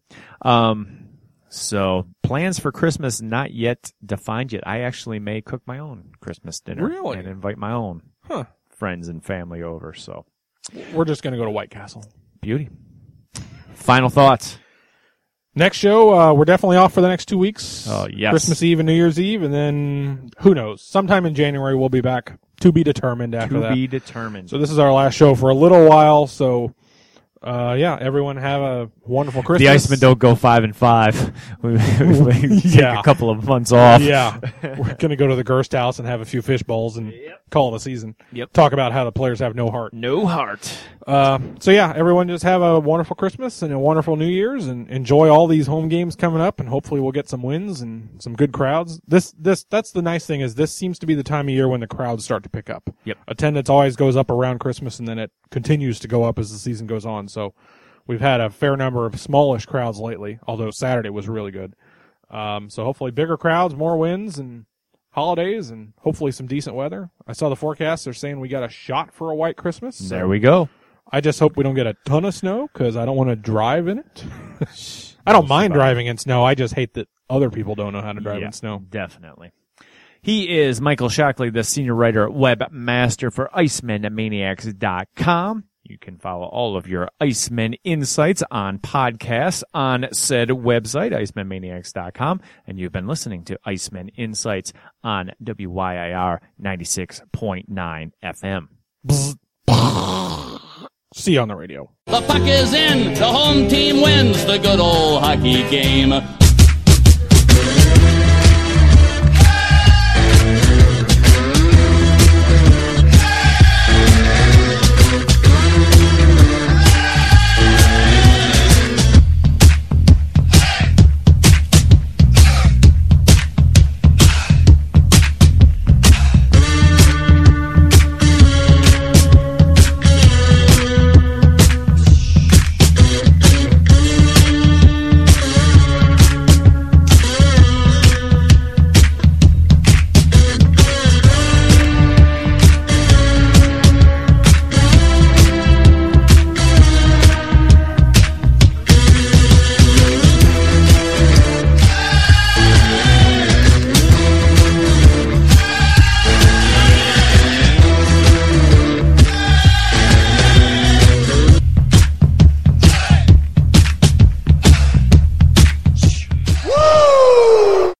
Um, so plans for Christmas not yet defined yet. I actually may cook my own Christmas dinner. Really? And invite my own Huh. friends and family over. So We're just going to go to White Castle. beauty. Final thoughts. Next show, uh, we're definitely off for the next two weeks. Oh, yes. Christmas Eve and New Year's Eve, and then who knows? Sometime in January we'll be back. To be determined after To that. be determined. So this is our last show for a little while. So, uh, yeah, everyone have a wonderful Christmas. The Icemen don't go five and five. We, we take Yeah. a couple of months off. Yeah, we're gonna go to the Gerst house and have a few fish bowls and call it a season. Yep. Talk about how the players have no heart. No heart. Uh, so yeah, everyone just have a wonderful Christmas and a wonderful New Year's, and enjoy all these home games coming up, and hopefully we'll get some wins and some good crowds. This, this, that's the nice thing is this seems to be the time of year when the crowds start to pick up. Yep. Attendance always goes up around Christmas, and then it continues to go up as the season goes on. So we've had a fair number of smallish crowds lately, although Saturday was really good. Um, so hopefully bigger crowds, more wins, and holidays, and hopefully some decent weather. I saw the forecast. They're saying we got a shot for a white Christmas. So There we go. I just hope we don't get a ton of snow because I don't want to drive in it. I don't mind driving in snow. I just hate that other people don't know how to drive yeah, in snow. Definitely. He is Michael Shockley, the senior writer, webmaster for Iceman Maniacs dot com. You can follow all of your Iceman insights on podcasts on said website, Iceman Maniacs dot com. And you've been listening to Iceman Insights on W Y I R ninety-six point nine F M. See you on the radio. The puck is in. The home team wins the good old hockey game.